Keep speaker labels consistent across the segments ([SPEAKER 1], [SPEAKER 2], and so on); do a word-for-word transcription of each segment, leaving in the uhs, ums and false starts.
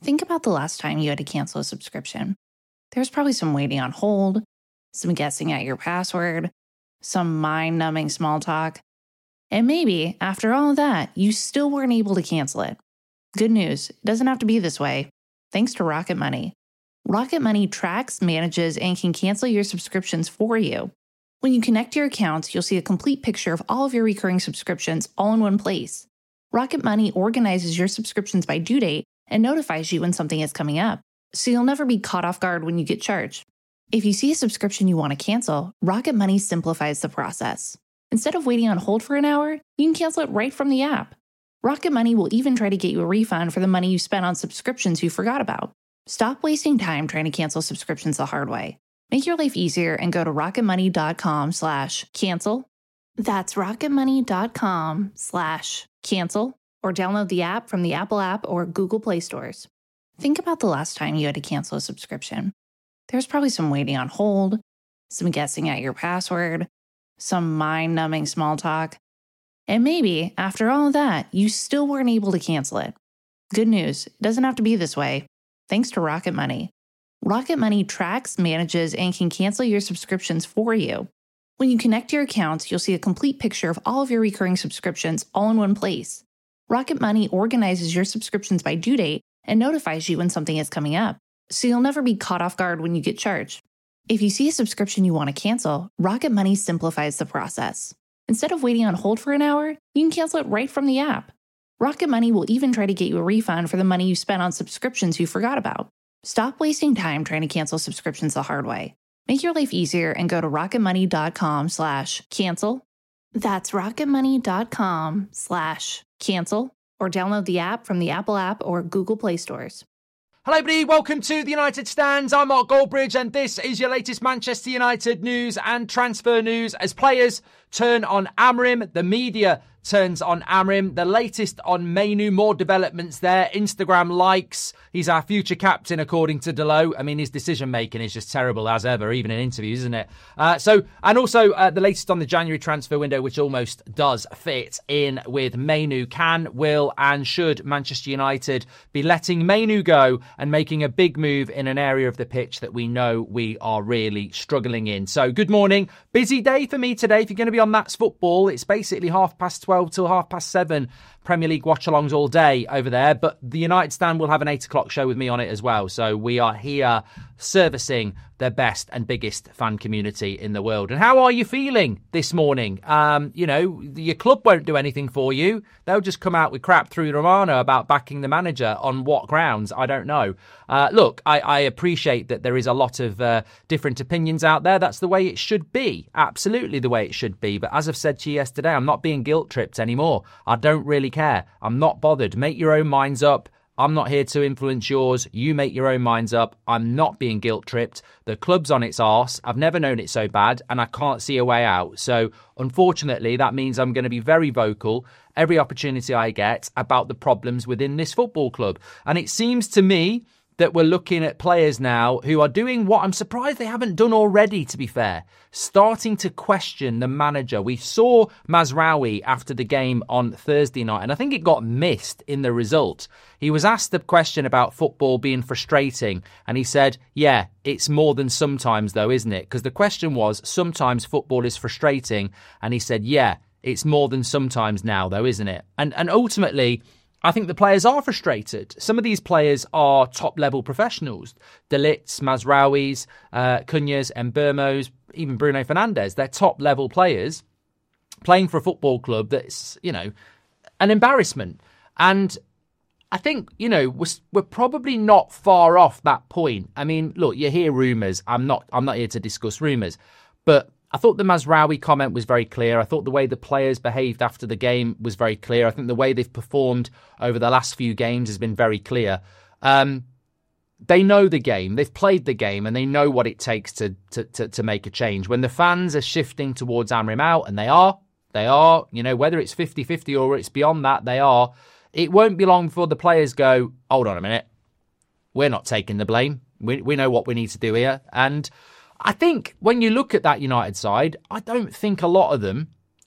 [SPEAKER 1] Think about the last time you had to cancel a subscription. There was probably some waiting on hold, some guessing at your password, some mind-numbing small talk. And maybe, after all of that, you still weren't able to cancel it. Good news, it doesn't have to be this way. Thanks to Rocket Money. Rocket Money tracks, manages, and can cancel your subscriptions for you. When you connect your accounts, you'll see a complete picture of all of your recurring subscriptions all in one place. Rocket Money organizes your subscriptions by due date and notifies you when something is coming up, so you'll never be caught off guard when you get charged. If you see a subscription you want to cancel, Rocket Money simplifies the process. Instead of waiting on hold for an hour, you can cancel it right from the app. Rocket Money will even try to get you a refund for the money you spent on subscriptions you forgot about. Stop wasting time trying to cancel subscriptions the hard way. Make your life easier and go to rocketmoney.com slash cancel. That's rocketmoney.com slash cancel, or download the app from the Apple app or Google Play stores. Think about the last time you had to cancel a subscription. There was probably some waiting on hold, some guessing at your password, some mind-numbing small talk. And maybe, after all of that, you still weren't able to cancel it. Good news, it doesn't have to be this way. Thanks to Rocket Money. Rocket Money tracks, manages, and can cancel your subscriptions for you. When you connect your accounts, you'll see a complete picture of all of your recurring subscriptions all in one place. Rocket Money organizes your subscriptions by due date and notifies you when something is coming up, so you'll never be caught off guard when you get charged. If you see a subscription you want to cancel, Rocket Money simplifies the process. Instead of waiting on hold for an hour, you can cancel it right from the app. Rocket Money will even try to get you a refund for the money you spent on subscriptions you forgot about. Stop wasting time trying to cancel subscriptions the hard way. Make your life easier and go to rocketmoney.com slash cancel. That's rocketmoney.com slash cancel, or download the app from the Apple app or Google Play stores.
[SPEAKER 2] Hello everybody, welcome to the United Stands. I'm Mark Goldbridge and this is your latest Manchester United news and transfer news as players turn on Amrim, the media turns on Amrim, the latest on Mainoo, more developments there, Instagram likes, he's our future captain according to Delo. I mean, his decision making is just terrible as ever, even in interviews, isn't it? Uh, so, and also uh, the latest on the January transfer window, which almost does fit in with Mainoo. Can, will and should Manchester United be letting Mainoo go and making a big move in an area of the pitch that we know we are really struggling in? So good morning, busy day for me today. If you're going to be on That's Football, it's basically half past twelve till half past seven Premier League watch-alongs all day over there, but the United Stand will have an eight o'clock show with me on it as well, so we are here servicing the best and biggest fan community in the world. And how are you feeling this morning? Um, you know, your club won't do anything for you. They'll just come out with crap through Romano about backing the manager. On what grounds? I don't know. Uh, look, I, I appreciate that there is a lot of uh, different opinions out there. That's the way it should be. Absolutely the way it should be. But as I've said to you yesterday, I'm not being guilt-tripped anymore. I don't really care. I'm not bothered. Make your own minds up. I'm not here to influence yours. You make your own minds up. I'm not being guilt-tripped. The club's on its arse. I've never known it so bad, and I can't see a way out. So, unfortunately, that means I'm going to be very vocal every opportunity I get about the problems within this football club. And it seems to me that we're looking at players now who are doing what I'm surprised they haven't done already, to be fair, starting to question the manager. We saw Mazraoui after the game on Thursday night, and I think it got missed in the result. He was asked the question about football being frustrating, and he said, yeah, it's more than sometimes though, isn't it? Because the question was, sometimes football is frustrating, and he said, yeah, it's more than sometimes now though, isn't it? And and ultimately, I think the players are frustrated. Some of these players are top-level professionals. De Ligt's, Mazraoui's, uh, Cunha's, Mbeumo's, even Bruno Fernandes. They're top-level players playing for a football club that's, you know, an embarrassment. And I think, you know, we're, we're probably not far off that point. I mean, look, you hear rumours. I'm not, I'm not here to discuss rumours. But I thought the Mazraoui comment was very clear. I thought the way the players behaved after the game was very clear. I think the way they've performed over the last few games has been very clear. Um, they know the game. They've played the game and they know what it takes to, to, to, to make a change. When the fans are shifting towards Amrim out, and they are, they are, you know, whether it's fifty-fifty or it's beyond that, they are, it won't be long before the players go, hold on a minute, we're not taking the blame. We, we know what we need to do here. And I think when you look at that United side, I don't think a lot of them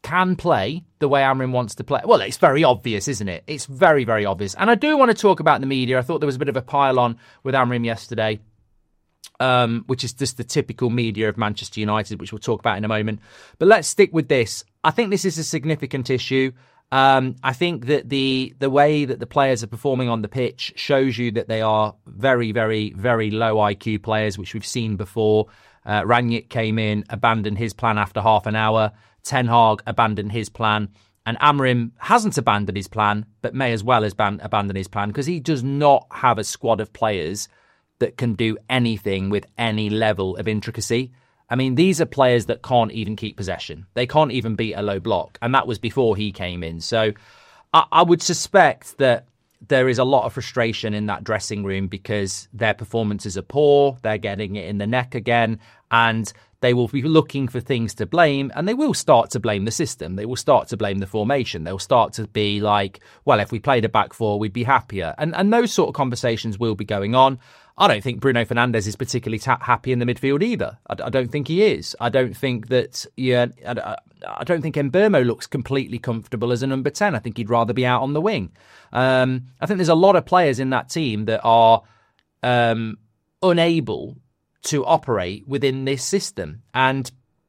[SPEAKER 2] can play the way Amrim wants to play. Well, it's very obvious, isn't it? It's very, very obvious. And I do want to talk about the media. I thought there was a bit of a pile-on with Amrim yesterday, um, which is just the typical media of Manchester United, which we'll talk about in a moment. But let's stick with this. I think this is a significant issue. Um, I think that the the way that the players are performing on the pitch shows you that they are very, very, very low I Q players, which we've seen before. Uh, Rangnick came in, abandoned his plan after half an hour. Ten Hag abandoned his plan, and Amrim hasn't abandoned his plan, but may as well as ban- abandon his plan because he does not have a squad of players that can do anything with any level of intricacy. I mean, these are players that can't even keep possession. They can't even beat a low block, and that was before he came in. So I, I would suspect that there is a lot of frustration in that dressing room because their performances are poor, they're getting it in the neck again, and they will be looking for things to blame, and they will start to blame the system. They will start to blame the formation. They'll start to be like, well, if we played a back four, we'd be happier. And and those sort of conversations will be going on. I don't think Bruno Fernandes is particularly ta- happy in the midfield either. I, I don't think he is. I don't think that, yeah, I, I don't think Mbeumo looks completely comfortable as a number ten. I think he'd rather be out on the wing. Um, I think there's a lot of players in that team that are um, unable to operate within this system. And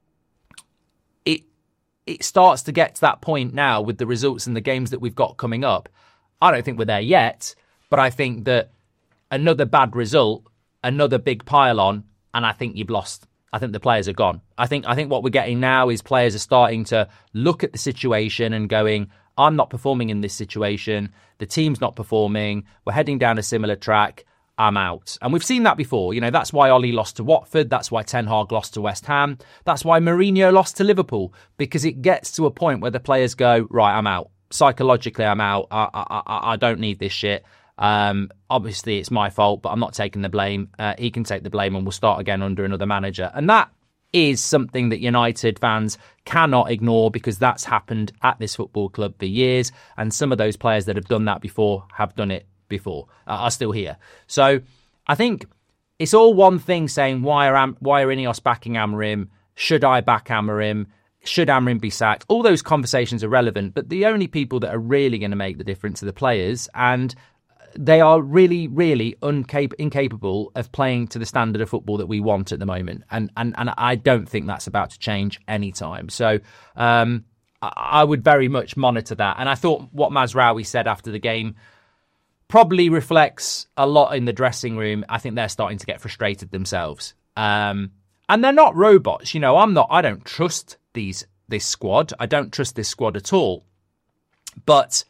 [SPEAKER 2] it it starts to get to that point now with the results and the games that we've got coming up. I don't think we're there yet, but I think that another bad result, another big pile on, and I think you've lost. I think the players are gone. I think I think what we're getting now is players are starting to look at the situation and going, I'm not performing in this situation. The team's not performing. We're heading down a similar track. I'm out. And we've seen that before. You know, that's why Ollie lost to Watford. That's why Ten Hag lost to West Ham. That's why Mourinho lost to Liverpool, because it gets to a point where the players go, right, I'm out. Psychologically, I'm out. I, I, I, I don't need this shit. Um, obviously, it's my fault, but I'm not taking the blame. Uh, he can take the blame and we'll start again under another manager. And that is something that United fans cannot ignore, because that's happened at this football club for years. And some of those players that have done that before have done it before, uh, are still here. So I think it's all one thing saying, why are Am- why are Ineos backing Amrim? Should I back Amrim? Should Amrim be sacked? All those conversations are relevant, but the only people that are really going to make the difference are the players, and they are really, really uncap- incapable of playing to the standard of football that we want at the moment. And and, and I don't think that's about to change anytime. So um, I, I would very much monitor that. And I thought what Mazraoui said after the game probably reflects a lot in the dressing room. I think they're starting to get frustrated themselves. Um, and they're not robots. You know, I'm not, I don't trust these this squad. I don't trust this squad at all. But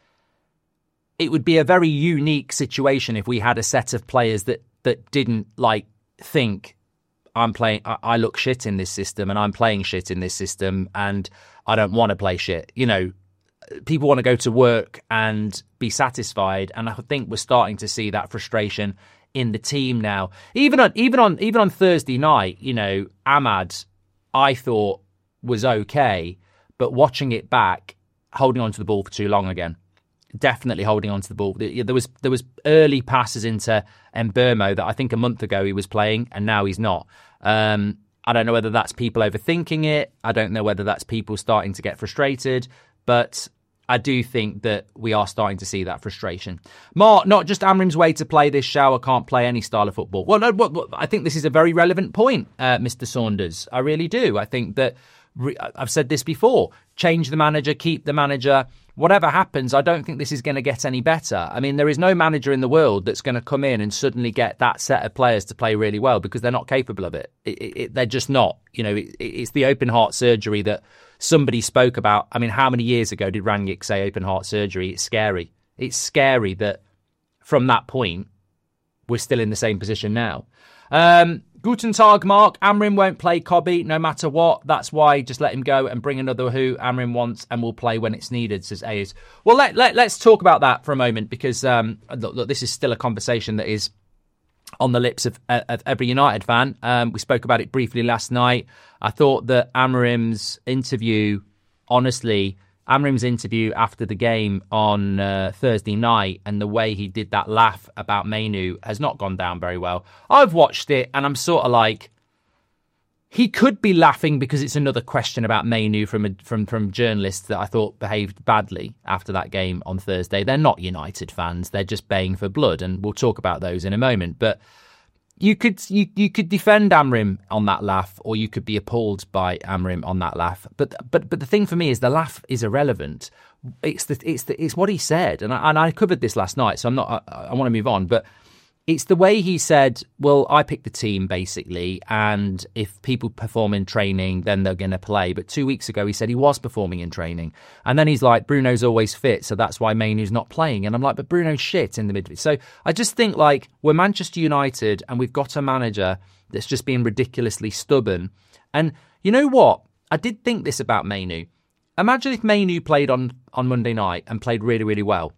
[SPEAKER 2] it would be a very unique situation if we had a set of players that, that didn't like think, I'm playing, I, I look shit in this system and I'm playing shit in this system and I don't want to play shit. You know, people want to go to work and be satisfied, and I think we're starting to see that frustration in the team now. Even on even on even on Thursday night, you know, Ahmad, I thought was okay, but watching it back, holding on to the ball for too long again. Definitely holding on to the ball. There was there was early passes into Mbeumo that I think a month ago he was playing, and now he's not. Um, I don't know whether that's people overthinking it. I don't know whether that's people starting to get frustrated. But I do think that we are starting to see that frustration. Mark, not just Amrim's way to play this show. I can't play any style of football. Well, no, well, I think this is a very relevant point, uh, Mister Saunders. I really do. I think that, re- I've said this before, change the manager, keep the manager. Whatever happens, I don't think this is going to get any better. I mean, there is no manager in the world that's going to come in and suddenly get that set of players to play really well, because they're not capable of it. it, it, it they're just not. You know, it, it's the open heart surgery that somebody spoke about. I mean, how many years ago did Rangnick say open heart surgery? It's scary. It's scary that from that point, we're still in the same position now. Um, Guten Tag, Mark. Amrim won't play Cobby no matter what. That's why just let him go and bring another who Amrim wants, and we'll play when it's needed, says Ayers. Well, let, let, let's talk about that for a moment, because um, look, look, this is still a conversation that is on the lips of, of every United fan. Um, we spoke about it briefly last night. I thought that Amrim's interview, honestly, Amrim's interview after the game on uh, Thursday night, and the way he did that laugh about Mainoo has not gone down very well. I've watched it and I'm sort of like, he could be laughing because it's another question about Mainoo from a, from from journalists that I thought behaved badly after that game on Thursday. They're not United fans; they're just baying for blood, and we'll talk about those in a moment. But you could you you could defend Amrim on that laugh, or you could be appalled by Amrim on that laugh. But but but the thing for me is the laugh is irrelevant. It's the it's the it's what he said, and I, and I covered this last night, so I'm not. I, I want to move on, but. It's the way he said, well, I picked the team, basically, and if people perform in training, then they're going to play. But two weeks ago, he said he was performing in training. And then he's like, Bruno's always fit, so that's why Mainoo's not playing. And I'm like, but Bruno's shit in the midfield. So I just think, like, we're Manchester United, and we've got a manager that's just being ridiculously stubborn. And you know what? I did think this about Mainoo. Imagine if Mainoo played on, on Monday night and played really, really well.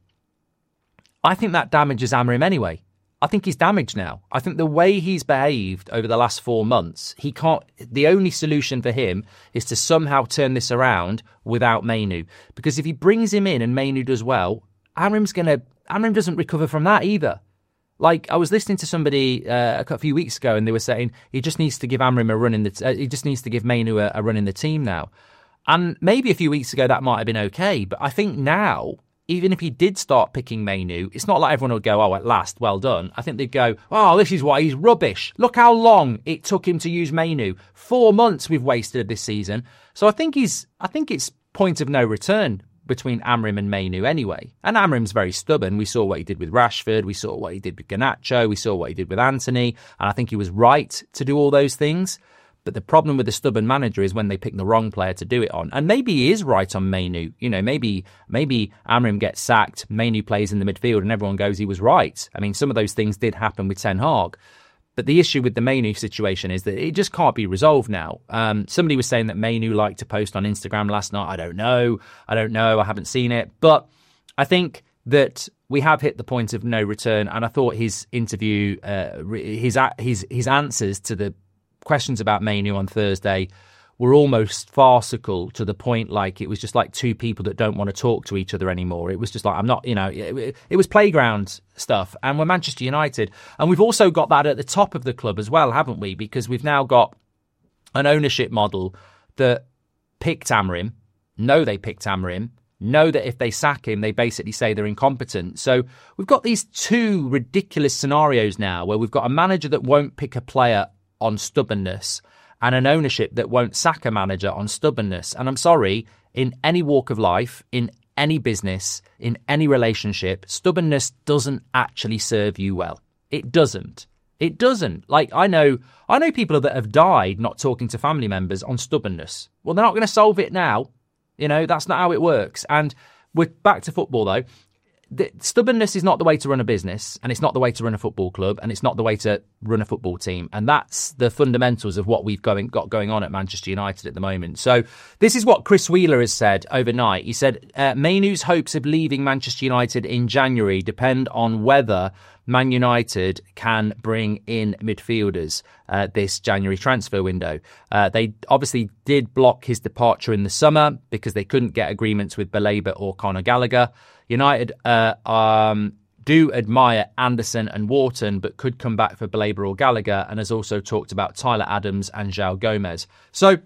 [SPEAKER 2] I think that damages Amrim anyway. I think he's damaged now. I think the way he's behaved over the last four months, he can't. The only solution for him is to somehow turn this around without Mainoo. Because if he brings him in and Mainoo does well, Amrim's gonna. Amrim doesn't recover from that either. Like I was listening to somebody uh, a few weeks ago, and they were saying he just needs to give Amrim a run in the. T- uh, he just needs to give Mainoo a, a run in the team now. And maybe a few weeks ago that might have been okay, but I think now. Even if he did start picking Mainoo, it's not like everyone would go, oh, at last, well done. I think they'd go, oh, this is why he's rubbish. Look how long it took him to use Mainoo. Four months we've wasted this season. So I think he's, I think it's point of no return between Amrim and Mainoo anyway. And Amrim's very stubborn. We saw what he did with Rashford. We saw what he did with Garnacho. We saw what he did with Anthony. And I think he was right to do all those things. But the problem with the stubborn manager is when they pick the wrong player to do it on. And maybe he is right on Mainoo. You know, maybe maybe Amrim gets sacked, Mainoo plays in the midfield, and everyone goes, he was right. I mean, some of those things did happen with Ten Hag. But the issue with the Mainoo situation is that it just can't be resolved now. Um, somebody was saying that Mainoo liked to post on Instagram last night. I don't know. I don't know. I haven't seen it. But I think that we have hit the point of no return. And I thought his interview, uh, his his his answers to the questions about Mainoo on Thursday were almost farcical to the point like it was just like two people that don't want to talk to each other anymore. It was just like, I'm not, you know, it, it was playground stuff. And we're Manchester United. And we've also got that at the top of the club as well, haven't we? Because we've now got an ownership model that picked Amrim, know they picked Amrim, know that if they sack him, they basically say they're incompetent. So we've got these two ridiculous scenarios now where we've got a manager that won't pick a player on stubbornness and an ownership that won't sack a manager on stubbornness. And I'm sorry, in any walk of life, in any business, in any relationship, stubbornness doesn't actually serve you well. It doesn't. It doesn't. Like, I know I know people that have died not talking to family members on stubbornness. Well, they're not going to solve it now. You know, that's not how it works. And we're back to football, though. The, stubbornness is not the way to run a business, and it's not the way to run a football club, and it's not the way to run a football team. And that's the fundamentals of what we've going, got going on at Manchester United at the moment. So this is what Chris Wheeler has said overnight. He said, uh, Mainoo's hopes of leaving Manchester United in January depend on whether Man United can bring in midfielders uh, this January transfer window. Uh, they obviously did block his departure in the summer because they couldn't get agreements with Baleba or Conor Gallagher. United uh, um, do admire Anderson and Wharton, but could come back for Baleba or Gallagher, and has also talked about Tyler Adams and João Gomez. So,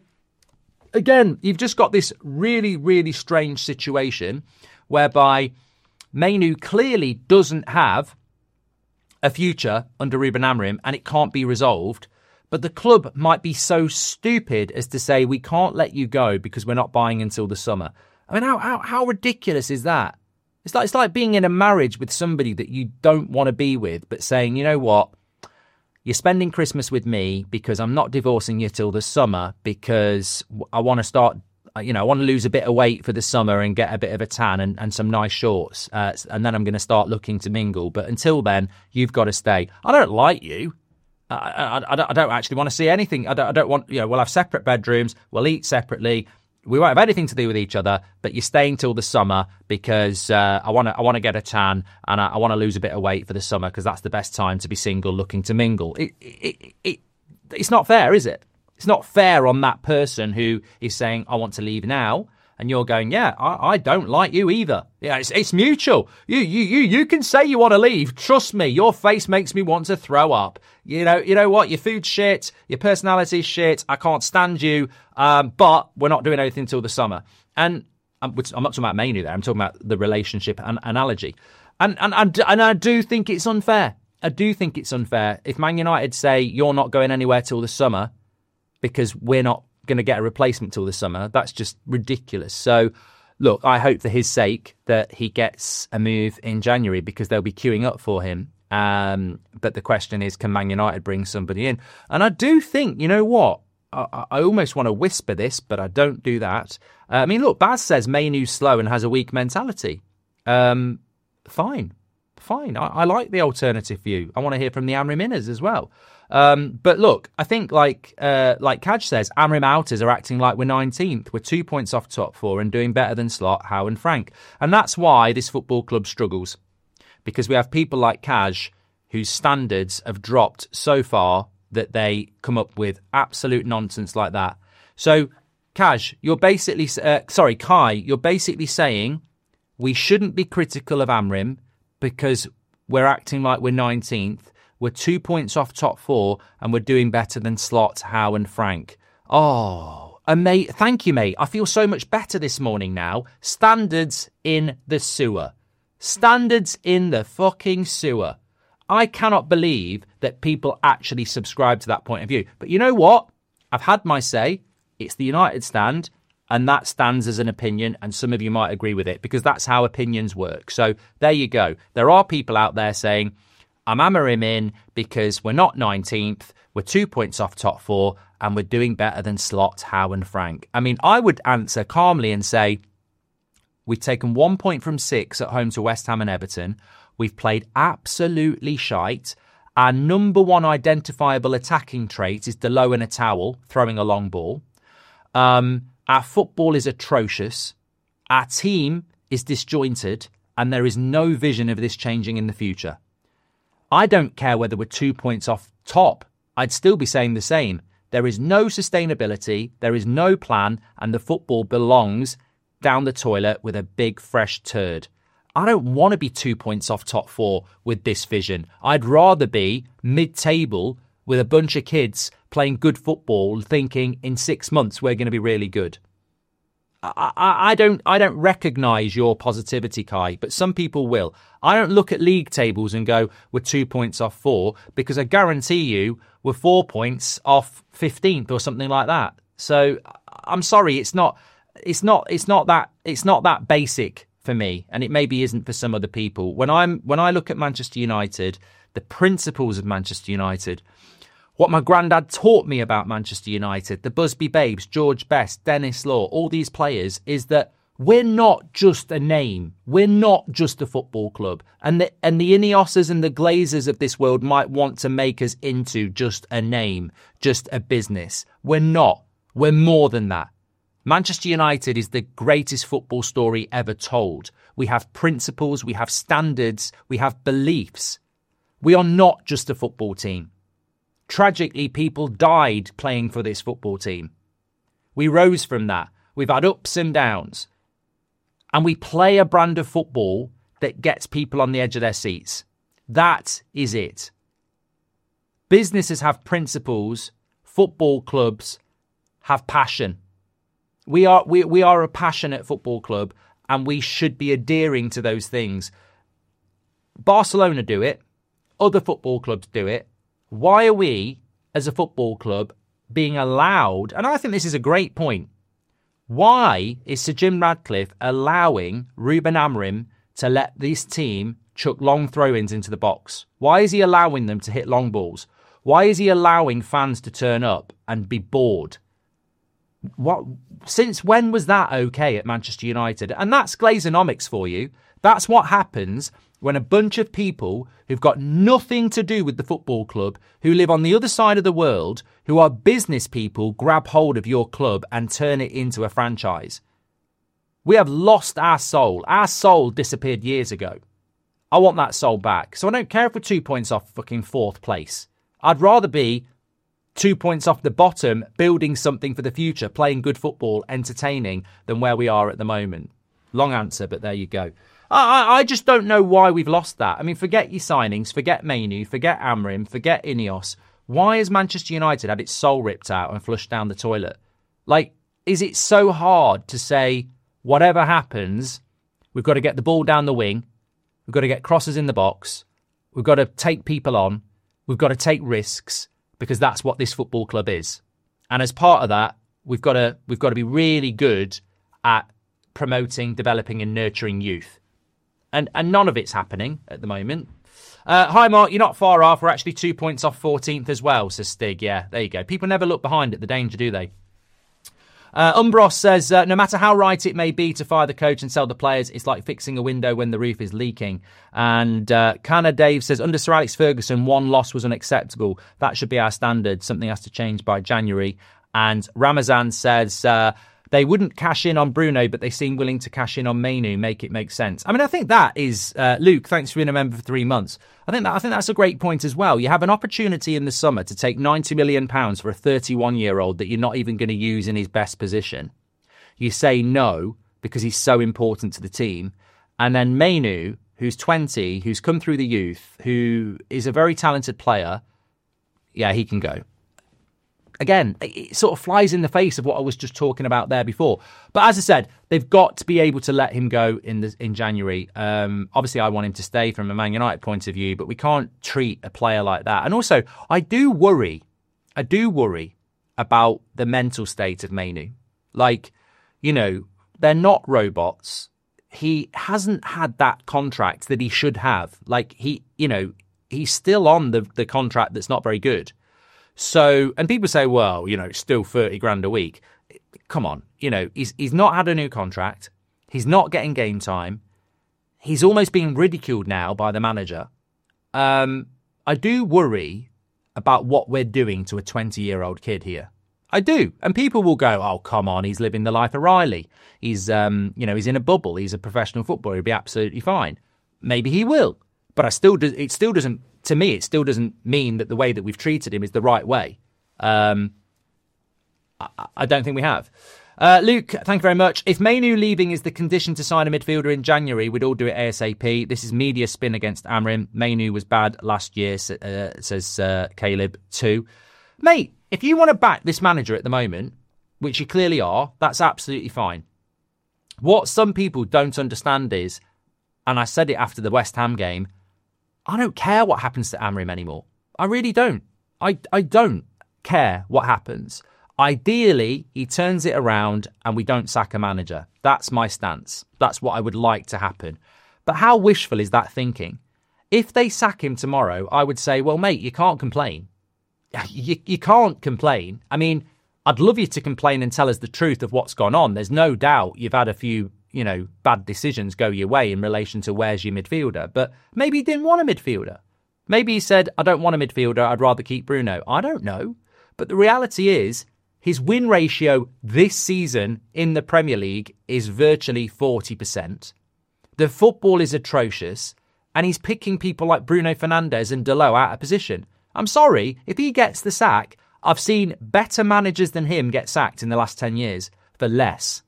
[SPEAKER 2] again, you've just got this really, really strange situation whereby Mainoo clearly doesn't have a future under Ruben Amorim, and it can't be resolved. But the club might be so stupid as to say, we can't let you go because we're not buying until the summer. I mean, how how, how ridiculous is that? It's like it's like being in a marriage with somebody that you don't want to be with, but saying, you know what, you're spending Christmas with me because I'm not divorcing you till the summer because I want to start, you know, I want to lose a bit of weight for the summer and get a bit of a tan and, and some nice shorts. Uh, and then I'm going to start looking to mingle. But until then, you've got to stay. I don't like you. I, I, I, don't, I don't actually want to see anything. I don't, I don't want, you know, we'll have separate bedrooms. We'll eat separately. We won't have anything to do with each other, but you're staying till the summer because uh, I want to I want to get a tan and I, I want to lose a bit of weight for the summer because that's the best time to be single looking to mingle. It, it, it, it's not fair, is it? It's not fair on that person who is saying, I want to leave now. and you're going, yeah, I, I don't like you either. Yeah, it's, it's mutual. You, you, you, you can say you want to leave. Trust me, your face makes me want to throw up. You know, you know what? Your food's shit. Your personality's shit. I can't stand you. Um, but we're not doing anything until the summer. And I'm, I'm not talking about Mainoo there. I'm talking about the relationship an- analogy. And, and, and, and I do think it's unfair. I do think it's unfair. If Man United say you're not going anywhere till the summer because we're not going to get a replacement till the summer, that's just ridiculous. So, look, I hope for his sake that he gets a move in January because they'll be queuing up for him. Um, but the question is, can Man United bring somebody in? And I do think, you know what? I, I almost want to whisper this, but I don't do that. Uh, I mean, look, Baz says Mainoo's slow and has a weak mentality. Um, fine. Fine. I, I like the alternative view. I want to hear from the Amrim inners as well. Um, but look, I think like uh, like Kaj says, Amrim outers are acting like we're nineteenth. We're two points off top four and doing better than Slot, Howe and Frank. And that's why this football club struggles. Because we have people like Kaj whose standards have dropped so far that they come up with absolute nonsense like that. So, Kaj, you're basically... Uh, sorry, Kai, you're basically saying we shouldn't be critical of Amrim because we're acting like we're nineteenth. We're two points off top four and we're doing better than Slot, Howe and Frank. Oh, mate, thank you, mate. I feel so much better this morning now. Standards in the sewer. Standards in the fucking sewer. I cannot believe that people actually subscribe to that point of view. But you know what? I've had my say. It's the United stand. And that stands as an opinion, and some of you might agree with it, because that's how opinions work. So there you go. There are people out there saying, I'm Amrim in because we're not nineteenth, we're two points off top four, and we're doing better than Slot, Howe and Frank. I mean, I would answer calmly and say, we've taken one point from six at home to West Ham and Everton. We've played absolutely shite. Our number one identifiable attacking trait is Delo in a towel, throwing a long ball. Um... Our football is atrocious, our team is disjointed, and there is no vision of this changing in the future. I don't care whether we're two points off top. I'd still be saying the same. There is no sustainability, there is no plan, and the football belongs down the toilet with a big fresh turd. I don't want to be two points off top four with this vision. I'd rather be mid-table with a bunch of kids playing good football, thinking in six months we're going to be really good. I, I, I don't I don't recognise your positivity, Kai, but some people will. I don't look at league tables and go, we're two points off four, because I guarantee you we're four points off fifteenth or something like that. So I'm sorry, it's not it's not it's not that it's not that basic for me, and it maybe isn't for some other people. When I'm when I look at Manchester United, the principles of Manchester United, what my granddad taught me about Manchester United, the Busby Babes, George Best, Dennis Law, all these players, is that we're not just a name. We're not just a football club. And the, and the Ineoses and the Glazers of this world might want to make us into just a name, just a business. We're not. We're more than that. Manchester United is the greatest football story ever told. We have principles, we have standards, we have beliefs. We are not just a football team. Tragically, people died playing for this football team. We rose from that. We've had ups and downs. And we play a brand of football that gets people on the edge of their seats. That is it. Businesses have principles. Football clubs have passion. We are, we, we are a passionate football club, and we should be adhering to those things. Barcelona do it. Other football clubs do it. Why are we, as a football club, being allowed, and I think this is a great point, why is Sir Jim Ratcliffe allowing Ruben Amorim to let this team chuck long throw-ins into the box? Why is he allowing them to hit long balls? Why is he allowing fans to turn up and be bored? What? Since when was that okay at Manchester United? And that's Glazonomics for you. That's what happens when a bunch of people who've got nothing to do with the football club, who live on the other side of the world, who are business people, grab hold of your club and turn it into a franchise. We have lost our soul. Our soul disappeared years ago. I want that soul back. So I don't care if we're two points off fucking fourth place. I'd rather be two points off the bottom, building something for the future, playing good football, entertaining than where we are at the moment. Long answer, but there you go. I, I just don't know why we've lost that. I mean, forget your signings, forget Mainoo, forget Amrim, forget Ineos. Why has Manchester United had its soul ripped out and flushed down the toilet? Like, is it so hard to say, whatever happens, we've got to get the ball down the wing, we've got to get crosses in the box, we've got to take people on, we've got to take risks, because that's what this football club is. And as part of that, we've got to we've got to be really good at promoting, developing and nurturing youth. And and none of it's happening at the moment. Uh, hi, Mark. You're not far off. We're actually two points off fourteenth as well, says Stig. Yeah, there you go. People never look behind at the danger, do they? Uh, Umbros says, uh, no matter how right it may be to fire the coach and sell the players, it's like fixing a window when the roof is leaking. And uh, Canna Dave says, under Sir Alex Ferguson, one loss was unacceptable. That should be our standard. Something has to change by January. And Ramazan says, uh, they wouldn't cash in on Bruno, but they seem willing to cash in on Mainoo, make it make sense. I mean, I think that is, uh, Luke, thanks for being a member for three months. I think that I think that's a great point as well. You have an opportunity in the summer to take ninety million pounds for a thirty-one-year-old that you're not even going to use in his best position. You say no because he's so important to the team. And then Mainoo, who's twenty, who's come through the youth, who is a very talented player, yeah, he can go. Again, it sort of flies in the face of what I was just talking about there before. But as I said, they've got to be able to let him go in the, in January. Um, obviously, I want him to stay from a Man United point of view, but we can't treat a player like that. And also, I do worry, I do worry about the mental state of Mainoo. Like, you know, they're not robots. He hasn't had that contract that he should have. Like, he, you know, he's still on the, the contract that's not very good. So, and people say, well, you know, it's still thirty grand a week. Come on. You know, he's he's not had a new contract. He's not getting game time. He's almost being ridiculed now by the manager. Um, I do worry about what we're doing to a twenty-year-old kid here. I do. And people will go, oh, come on, he's living the life of Riley. He's, um, you know, he's in a bubble. He's a professional footballer. He'll be absolutely fine. Maybe he will. But I still, do, it still doesn't, to me, it still doesn't mean that the way that we've treated him is the right way. Um, I, I don't think we have. Uh, Luke, thank you very much. If Mainoo leaving is the condition to sign a midfielder in January, we'd all do it ASAP. This is media spin against Amrim. Mainoo was bad last year, uh, says uh, Caleb too. Mate, if you want to back this manager at the moment, which you clearly are, that's absolutely fine. What some people don't understand is, and I said it after the West Ham game, I don't care what happens to Amrim anymore. I really don't. I, I don't care what happens. Ideally, he turns it around and we don't sack a manager. That's my stance. That's what I would like to happen. But how wishful is that thinking? If they sack him tomorrow, I would say, well, mate, you can't complain. You, you can't complain. I mean, I'd love you to complain and tell us the truth of what's gone on. There's no doubt you've had a few, you know, bad decisions go your way in relation to where's your midfielder. But maybe he didn't want a midfielder. Maybe he said, I don't want a midfielder. I'd rather keep Bruno. I don't know. But the reality is his win ratio this season in the Premier League is virtually forty percent. The football is atrocious. And he's picking people like Bruno Fernandes and Dalot out of position. I'm sorry, if he gets the sack, I've seen better managers than him get sacked in the last ten years for less.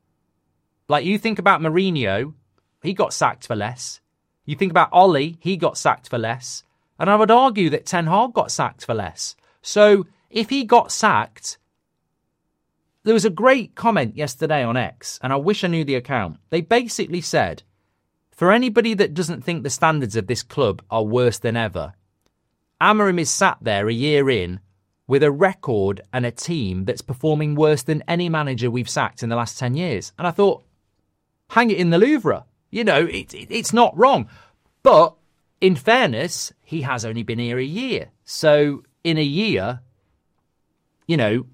[SPEAKER 2] Like, you think about Mourinho, he got sacked for less. You think about Ollie, he got sacked for less. And I would argue that Ten Hag got sacked for less. So if he got sacked, there was a great comment yesterday on X, and I wish I knew the account. They basically said, for anybody that doesn't think the standards of this club are worse than ever, Amorim is sat there a year in with a record and a team that's performing worse than any manager we've sacked in the last ten years. And I thought, hang it in the Louvre. You know, it, it, it's not wrong. But in fairness, he has only been here a year. So in a year, you know,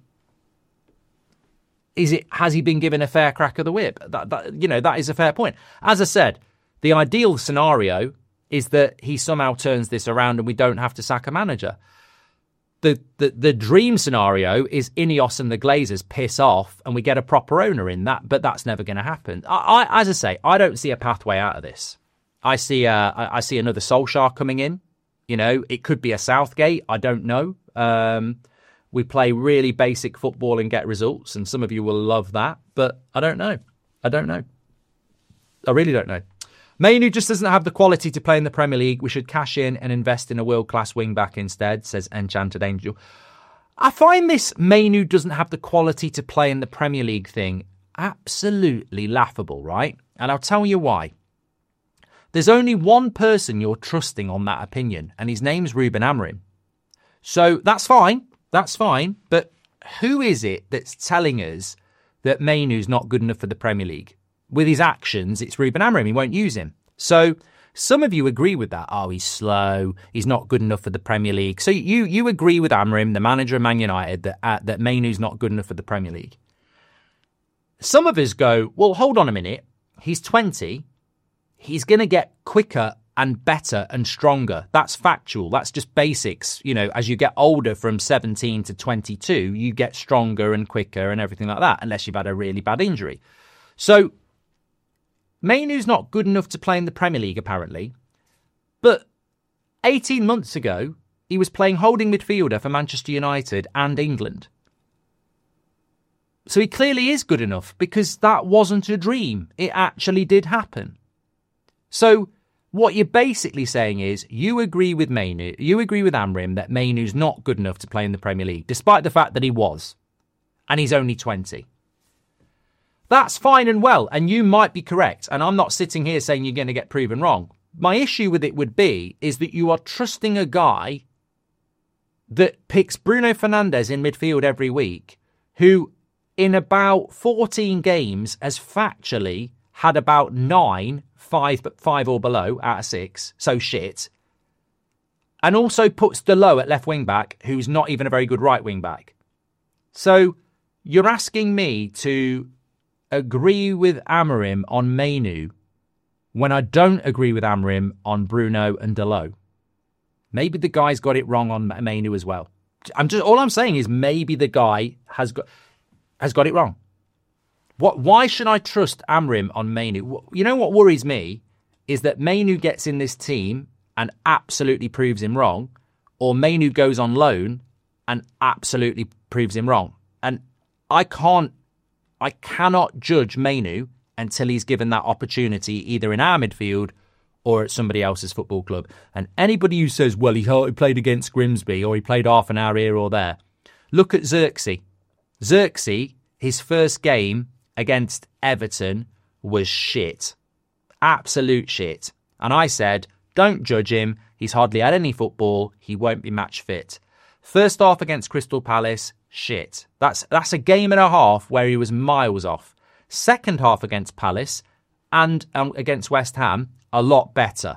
[SPEAKER 2] is it has he been given a fair crack of the whip? That, that you know, that is a fair point. As I said, the ideal scenario is that he somehow turns this around and we don't have to sack a manager. The, the the dream scenario is Ineos and the Glazers piss off and we get a proper owner in that, but that's never going to happen. I, I, as I say, I don't see a pathway out of this. I see uh, I, I see another Solskjaer coming in. You know, it could be a Southgate. I don't know. Um, we play really basic football and get results, and some of you will love that, but I don't know. I don't know. I really don't know. Mainu just doesn't have the quality to play in the Premier League. We should cash in and invest in a world-class wing-back instead, says Enchanted Angel. I find this Mainu doesn't have the quality to play in the Premier League thing absolutely laughable, right? And I'll tell you why. There's only one person you're trusting on that opinion, and his name's Ruben Amorim. So that's fine. That's fine. But who is it that's telling us that Mainu's not good enough for the Premier League? With his actions, it's Ruben Amorim. He won't use him. So some of you agree with that. Oh, he's slow. He's not good enough for the Premier League. So you you agree with Amorim, the manager of Man United, that uh, that Mainu's not good enough for the Premier League. Some of us go, well, hold on a minute. He's twenty. He's going to get quicker and better and stronger. That's factual. That's just basics. You know, as you get older from seventeen to twenty-two, you get stronger and quicker and everything like that, unless you've had a really bad injury. So Mainu's not good enough to play in the Premier League, apparently. But eighteen months ago, he was playing holding midfielder for Manchester United and England. So he clearly is good enough, because that wasn't a dream. It actually did happen. So what you're basically saying is you agree with Mainu, you agree with Amorim that Mainu's not good enough to play in the Premier League, despite the fact that he was. And he's only twenty. That's fine and well, and you might be correct. And I'm not sitting here saying you're going to get proven wrong. My issue with it would be is that you are trusting a guy that picks Bruno Fernandes in midfield every week, who in about fourteen games has factually had about nine, five, but five or below out of six, so shit. And also puts Dalot at left wing back, who's not even a very good right wing back. So you're asking me to agree with Amorim on Mainu when I don't agree with Amorim on Bruno and Dalot. Maybe the guy's got it wrong on Mainu as well. I'm just all I'm saying is maybe the guy has got has got it wrong. What? Why should I trust Amorim on Mainu? You know what worries me is that Mainu gets in this team and absolutely proves him wrong, or Mainu goes on loan and absolutely proves him wrong. And I can't, I cannot judge Mainu until he's given that opportunity either in our midfield or at somebody else's football club. And anybody who says, well, he played against Grimsby or he played half an hour here or there, look at Xerxes. Xerxes, his first game against Everton was shit. Absolute shit. And I said, don't judge him. He's hardly had any football. He won't be match fit. First half against Crystal Palace, shit. That's that's a game and a half where he was miles off. Second half against Palace and um, against West Ham, a lot better.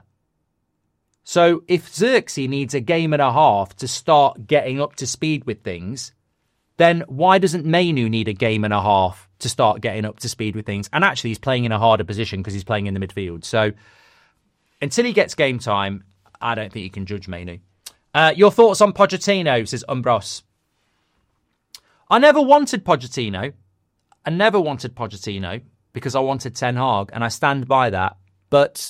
[SPEAKER 2] So if Xerxes needs a game and a half to start getting up to speed with things, then why doesn't Mainu need a game and a half to start getting up to speed with things? And actually, he's playing in a harder position because he's playing in the midfield. So until he gets game time, I don't think you can judge Mainu. Uh, your thoughts on Pochettino, says Umbros. I never wanted Pochettino. I never wanted Pochettino because I wanted Ten Hag, and I stand by that. But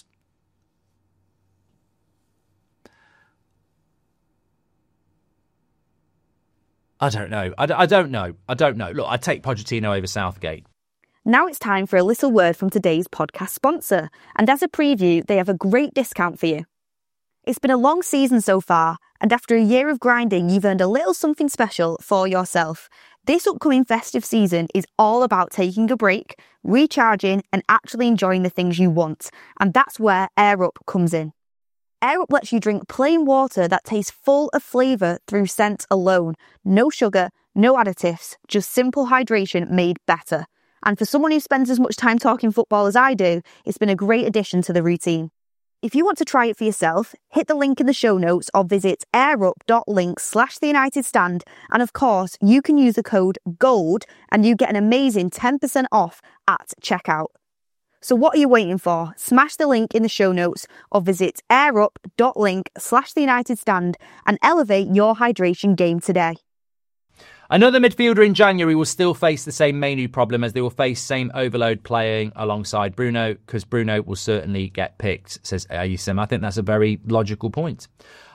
[SPEAKER 2] I don't know. I, I don't know. I don't know. Look, I'd take Pochettino over Southgate.
[SPEAKER 3] Now it's time for a little word from today's podcast sponsor. And as a preview, they have a great discount for you. It's been a long season so far, and after a year of grinding, you've earned a little something special for yourself. This upcoming festive season is all about taking a break, recharging, and actually enjoying the things you want. And that's where Air Up comes in. Air Up lets you drink plain water that tastes full of flavour through scent alone. No sugar, no additives, just simple hydration made better. And for someone who spends as much time talking football as I do, it's been a great addition to the routine. If you want to try it for yourself, hit the link in the show notes or visit airup.link slash the United Stand. And of course, you can use the code GOLD and you get an amazing ten percent off at checkout. So what are you waiting for? Smash the link in the show notes or visit airup.link slash the United Stand and elevate your hydration game today.
[SPEAKER 2] Another midfielder in January will still face the same Mainu problem as they will face same overload playing alongside Bruno, because Bruno will certainly get picked, says Ayusim. I think that's a very logical point.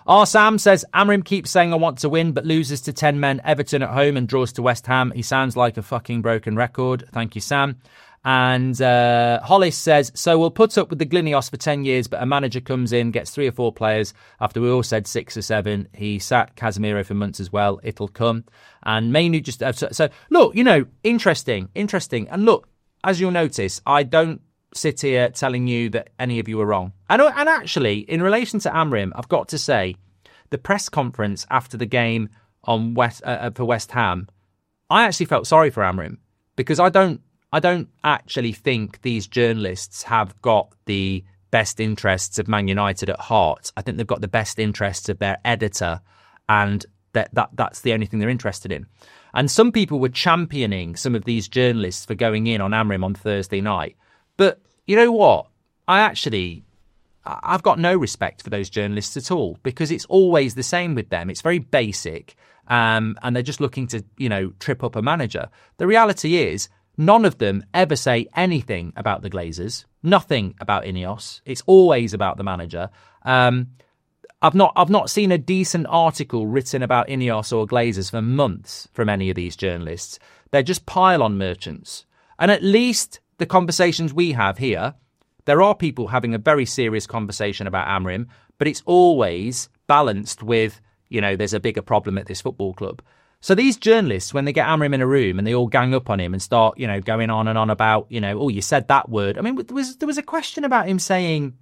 [SPEAKER 2] R. Sam says, Amrim keeps saying I want to win, but loses to ten men, Everton at home and draws to West Ham. He sounds like a fucking broken record. Thank you, Sam. And uh, Hollis says, so we'll put up with the Glinios for ten years, but a manager comes in, gets three or four players after we all said six or seven. He sat Casemiro for months as well. It'll come. And Mainu just... Uh, so, so, look, you know, interesting, interesting. And look, as you'll notice, I don't sit here telling you that any of you are wrong. And, and actually, in relation to Amrim, I've got to say, the press conference after the game on West uh, for West Ham, I actually felt sorry for Amrim because I don't I don't actually think these journalists have got the best interests of Man United at heart. I think they've got the best interests of their editor, and that, that that's the only thing they're interested in. And some people were championing some of these journalists for going in on Amrim on Thursday night. But you know what? I actually, I've got no respect for those journalists at all because it's always the same with them. It's very basic, um, and they're just looking to, you know, trip up a manager. The reality is, none of them ever say anything about the Glazers, nothing about Ineos. It's always about the manager. Um, I've not I've not seen a decent article written about Ineos or Glazers for months from any of these journalists. They're just pile-on merchants. And at least the conversations we have here, there are people having a very serious conversation about Amrim, but it's always balanced with, you know, there's a bigger problem at this football club. So these journalists, when they get Amrim in a room and they all gang up on him and start, you know, going on and on about, you know, oh, you said that word. I mean, there was there was a question about him saying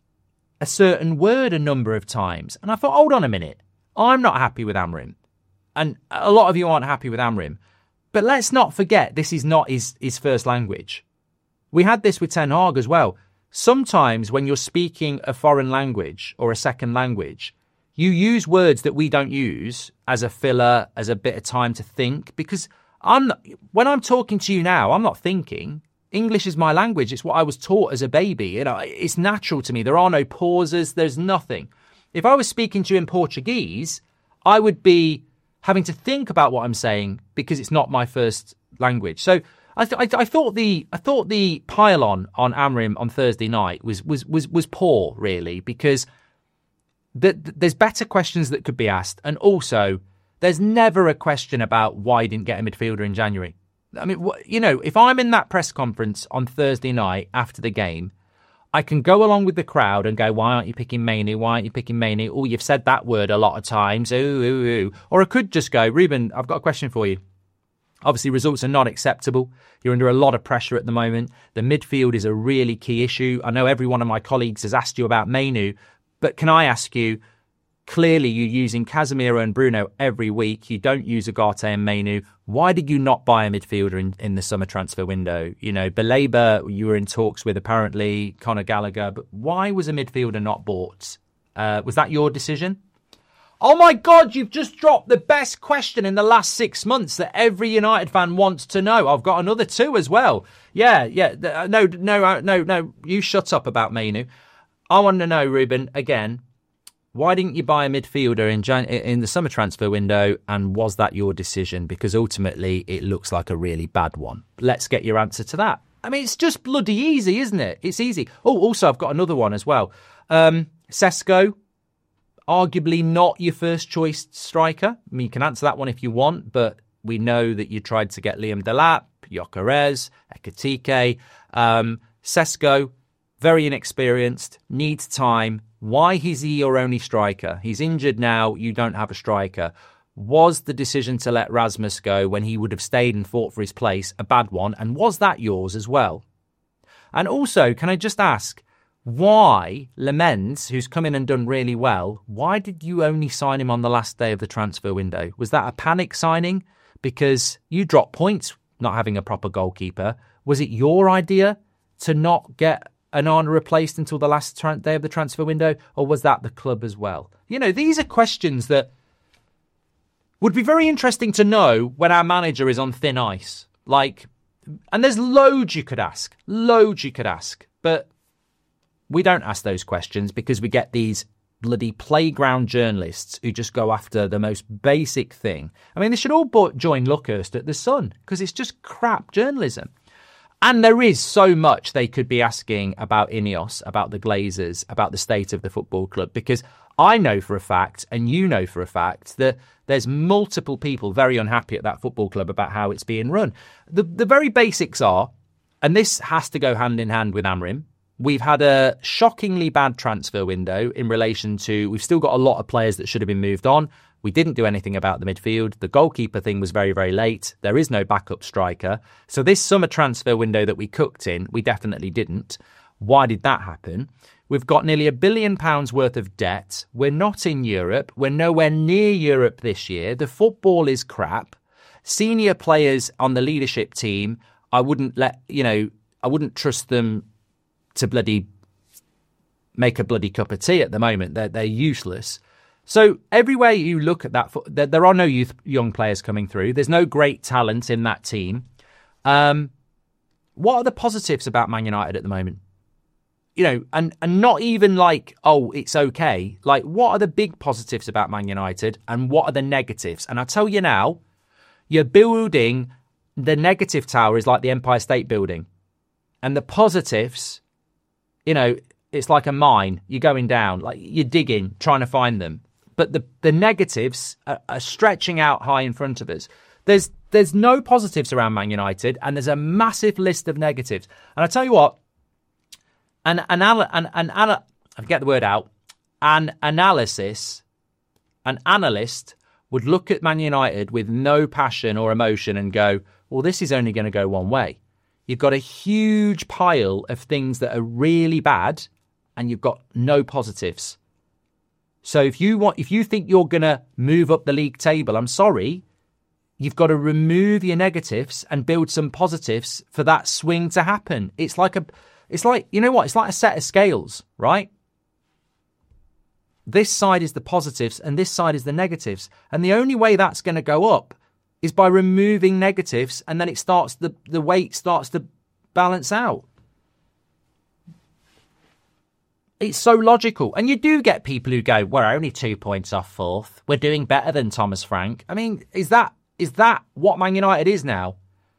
[SPEAKER 2] a certain word a number of times. And I thought, hold on a minute. I'm not happy with Amrim. And a lot of you aren't happy with Amrim. But let's not forget, this is not his, his first language. We had this with Ten Hag as well. Sometimes when you're speaking a foreign language or a second language, you use words that we don't use as a filler, as a bit of time to think, because I'm not, when I'm talking to you now, I'm not thinking. English is my language. It's what I was taught as a baby. You know, it's natural to me. There are no pauses. There's nothing. If I was speaking to you in Portuguese, I would be having to think about what I'm saying because it's not my first language. So I, th- I, I thought the I thought the pile-on on Amrim on Thursday night was was was was poor, really, because there's better questions that could be asked. And also, there's never a question about why you didn't get a midfielder in January. I mean, you know, if I'm in that press conference on Thursday night after the game, I can go along with the crowd and go, why aren't you picking Mainu? Why aren't you picking Mainu? Oh, you've said that word a lot of times. Ooh, ooh, ooh. Or I could just go, Ruben, I've got a question for you. Obviously, results are not acceptable. You're under a lot of pressure at the moment. The midfield is a really key issue. I know every one of my colleagues has asked you about Mainu, but can I ask you, clearly you're using Casemiro and Bruno every week. You don't use Ugarte and Mainu. Why did you not buy a midfielder in, in the summer transfer window? You know, Baleba, you were in talks with apparently, Conor Gallagher, but why was a midfielder not bought? Uh, was that your decision? Oh my God, you've just dropped the best question in the last six months that every United fan wants to know. I've got another two as well. Yeah, yeah. No, no, no, no. You shut up about Mainu. I want to know, Ruben, again, why didn't you buy a midfielder in Jan- in the summer transfer window, and was that your decision? Because ultimately it looks like a really bad one. Let's get your answer to that. I mean, it's just bloody easy, isn't it? It's easy. Oh, also, I've got another one as well. Um, Sesko, arguably not your first choice striker. I mean, you can answer that one if you want, but we know that you tried to get Liam Delap, Gyökeres, Ekitike. Um, Sesko, very inexperienced, needs time. Why is he your only striker? He's injured now. You don't have a striker. Was the decision to let Rasmus go when he would have stayed and fought for his place a bad one? And was that yours as well? And also, can I just ask, why Lemens, who's come in and done really well, why did you only sign him on the last day of the transfer window? Was that a panic signing? Because you dropped points not having a proper goalkeeper. Was it your idea to not get Onana replaced until the last tra- day of the transfer window, or was that the club as well? You know, these are questions that would be very interesting to know when our manager is on thin ice. Like, and there's loads you could ask, loads you could ask, but we don't ask those questions because we get these bloody playground journalists who just go after the most basic thing. I mean, they should all but join Luckhurst at The Sun because it's just crap journalism. And there is so much they could be asking about Ineos, about the Glazers, about the state of the football club, because I know for a fact, and you know for a fact, that there's multiple people very unhappy at that football club about how it's being run. The, the very basics are, and this has to go hand in hand with Amrim, we've had a shockingly bad transfer window in relation to, we've still got a lot of players that should have been moved on. We didn't do anything about the midfield. The goalkeeper thing was very, very late. There is no backup striker. So this summer transfer window that we cooked in, we definitely didn't. Why did that happen? We've got nearly a billion pounds worth of debt. We're not in Europe. We're nowhere near Europe this year. The football is crap. Senior players on the leadership team, I wouldn't let, you know, I wouldn't trust them to bloody make a bloody cup of tea at the moment. They're, they're useless. So everywhere you look at that, there are no youth, young players coming through. There's no great talent in that team. Um, what are the positives about Man United at the moment? You know, and, and not even like, oh, it's okay. Like, what are the big positives about Man United and what are the negatives? And I'll tell you now, you're building, the negative tower is like the Empire State Building. And the positives, you know, it's like a mine. You're going down, like you're digging, trying to find them. But the, the negatives are, are stretching out high in front of us. There's there's no positives around Man United, and there's a massive list of negatives. And I tell you what, an an, an, an, an I get the word out. An analysis, an analyst would look at Man United with no passion or emotion and go, "Well, this is only going to go one way." You've got a huge pile of things that are really bad, and you've got no positives. So if you want, if you think you're going to move up the league table, I'm sorry, you've got to remove your negatives and build some positives for that swing to happen. It's like a, it's like, you know what? It's like a set of scales, right? This side is the positives and this side is the negatives. And the only way that's going to go up is by removing negatives, and then it starts, the, the weight starts to balance out. It's so logical. And you do get people who go, we're only two points off fourth. We're doing better than Thomas Frank. I mean, is that is that what Man United is now?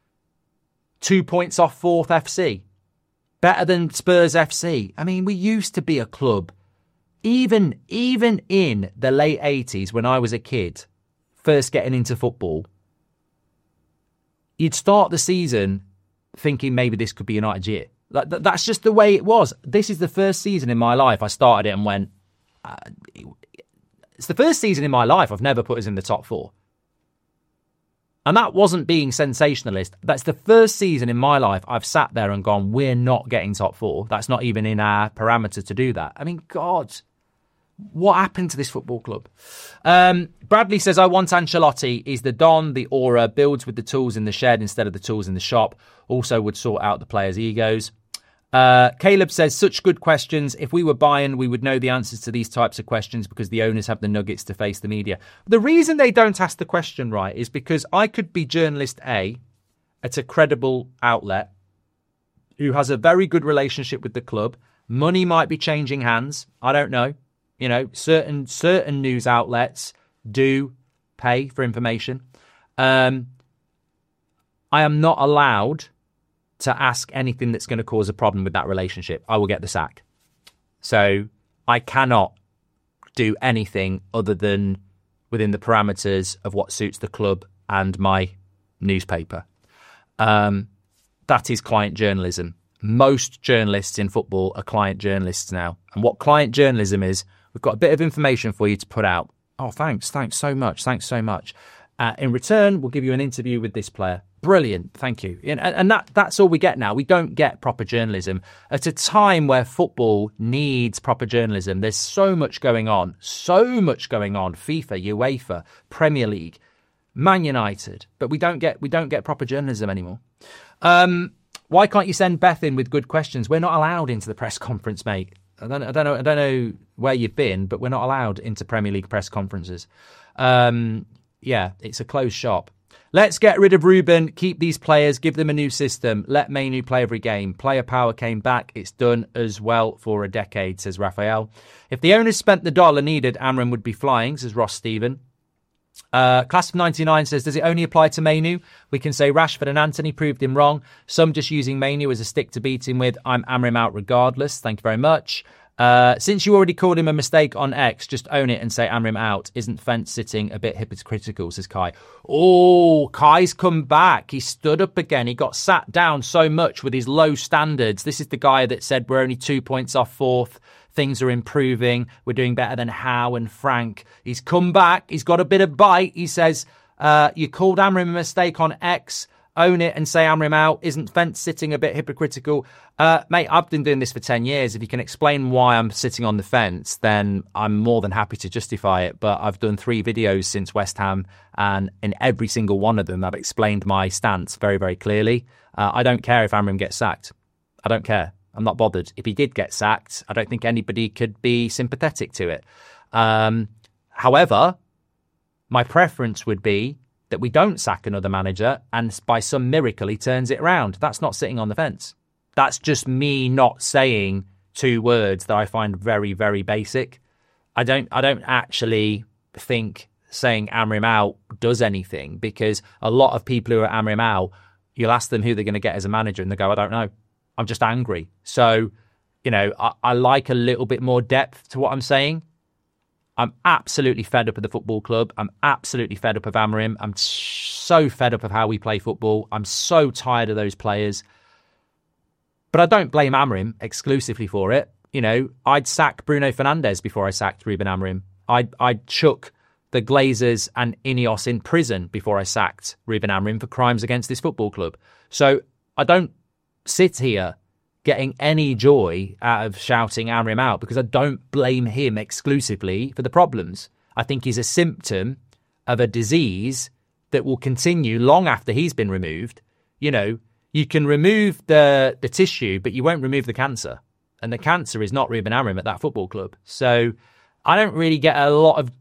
[SPEAKER 2] Two points off fourth F C. Better than Spurs F C. I mean, we used to be a club. Even, even in the late eighties, when I was a kid, first getting into football, you'd start the season thinking maybe this could be United's year. Like, that's just the way it was. This is the first season in my life I started it and went, uh, it's the first season in my life I've never put us in the top four. And that wasn't being sensationalist. That's the first season in my life I've sat there and gone, we're not getting top four. That's not even in our parameter to do that. I mean, God, what happened to this football club? Um, Bradley says, I want Ancelotti. He's the Don, the aura, builds with the tools in the shed instead of the tools in the shop. Also would sort out the players' egos. Uh, Caleb says, such good questions. If we were Bayern, we would know the answers to these types of questions because the owners have the nuggets to face the media. The reason they don't ask the question right is because I could be journalist A at a credible outlet who has a very good relationship with the club. Money might be changing hands. I don't know. You know, certain certain news outlets do pay for information. Um, I am not allowed to ask anything that's going to cause a problem with that relationship. I will get the sack. So I cannot do anything other than within the parameters of what suits the club and my newspaper. Um, that is client journalism. Most journalists in football are client journalists now. And what client journalism is, we've got a bit of information for you to put out. Oh, thanks. Thanks so much. Thanks so much. Uh, in return, we'll give you an interview with this player. Brilliant. Thank you. And, and that that's all we get now. We don't get proper journalism at a time where football needs proper journalism. There's so much going on, so much going on. FIFA, UEFA, Premier League, Man United, but we don't get we don't get proper journalism anymore. Um, why can't you send Beth in with good questions? We're not allowed into the press conference, mate. I don't, I don't know. I don't know where you've been, but we're not allowed into Premier League press conferences. Um, yeah, it's a closed shop. Let's get rid of Ruben, keep these players, give them a new system. Let Mainu play every game. Player power came back. It's done as well for a decade, says Raphael. If the owners spent the dollar needed, Amram would be flying, says Ross Stephen. Uh, Class of ninety-nine says, does it only apply to Mainu? We can say Rashford and Anthony proved him wrong. Some just using Mainu as a stick to beat him with. I'm Amram out regardless. Thank you very much. Uh, since you already called him a mistake on X, just own it and say Amrim out. Isn't fence sitting a bit hypocritical, says Kai. Oh, Kai's come back. He stood up again. He got sat down so much with his low standards. This is the guy that said we're only two points off fourth. Things are improving. We're doing better than Howe and Frank. He's come back. He's got a bit of bite. He says, uh, you called Amrim a mistake on X. Own it and say Amrim out. Isn't fence sitting a bit hypocritical? Uh, mate, I've been doing this for ten years. If you can explain why I'm sitting on the fence, then I'm more than happy to justify it. But I've done three videos since West Ham, and in every single one of them, I've explained my stance very, very clearly. Uh, I don't care if Amrim gets sacked. I don't care. I'm not bothered. If he did get sacked, I don't think anybody could be sympathetic to it. Um, however, my preference would be that we don't sack another manager and by some miracle he turns it around. That's not sitting on the fence. That's just me not saying two words that I find very, very basic. I don't I don't actually think saying Amrim out does anything, because a lot of people who are Amrim out, you'll ask them who they're going to get as a manager and they go, I don't know. I'm just angry. So, you know, I, I like a little bit more depth to what I'm saying. I'm absolutely fed up of the football club. I'm absolutely fed up of Amrim. I'm so fed up of how we play football. I'm so tired of those players. But I don't blame Amrim exclusively for it. You know, I'd sack Bruno Fernandes before I sacked Ruben Amrim. I'd, I'd chuck the Glazers and Ineos in prison before I sacked Ruben Amrim for crimes against this football club. So I don't sit here getting any joy out of shouting Amrim out, because I don't blame him exclusively for the problems. I think he's a symptom of a disease that will continue long after he's been removed. You know, you can remove the, the tissue, but you won't remove the cancer. And the cancer is not Ruben Amrim at that football club. So I don't really get a lot of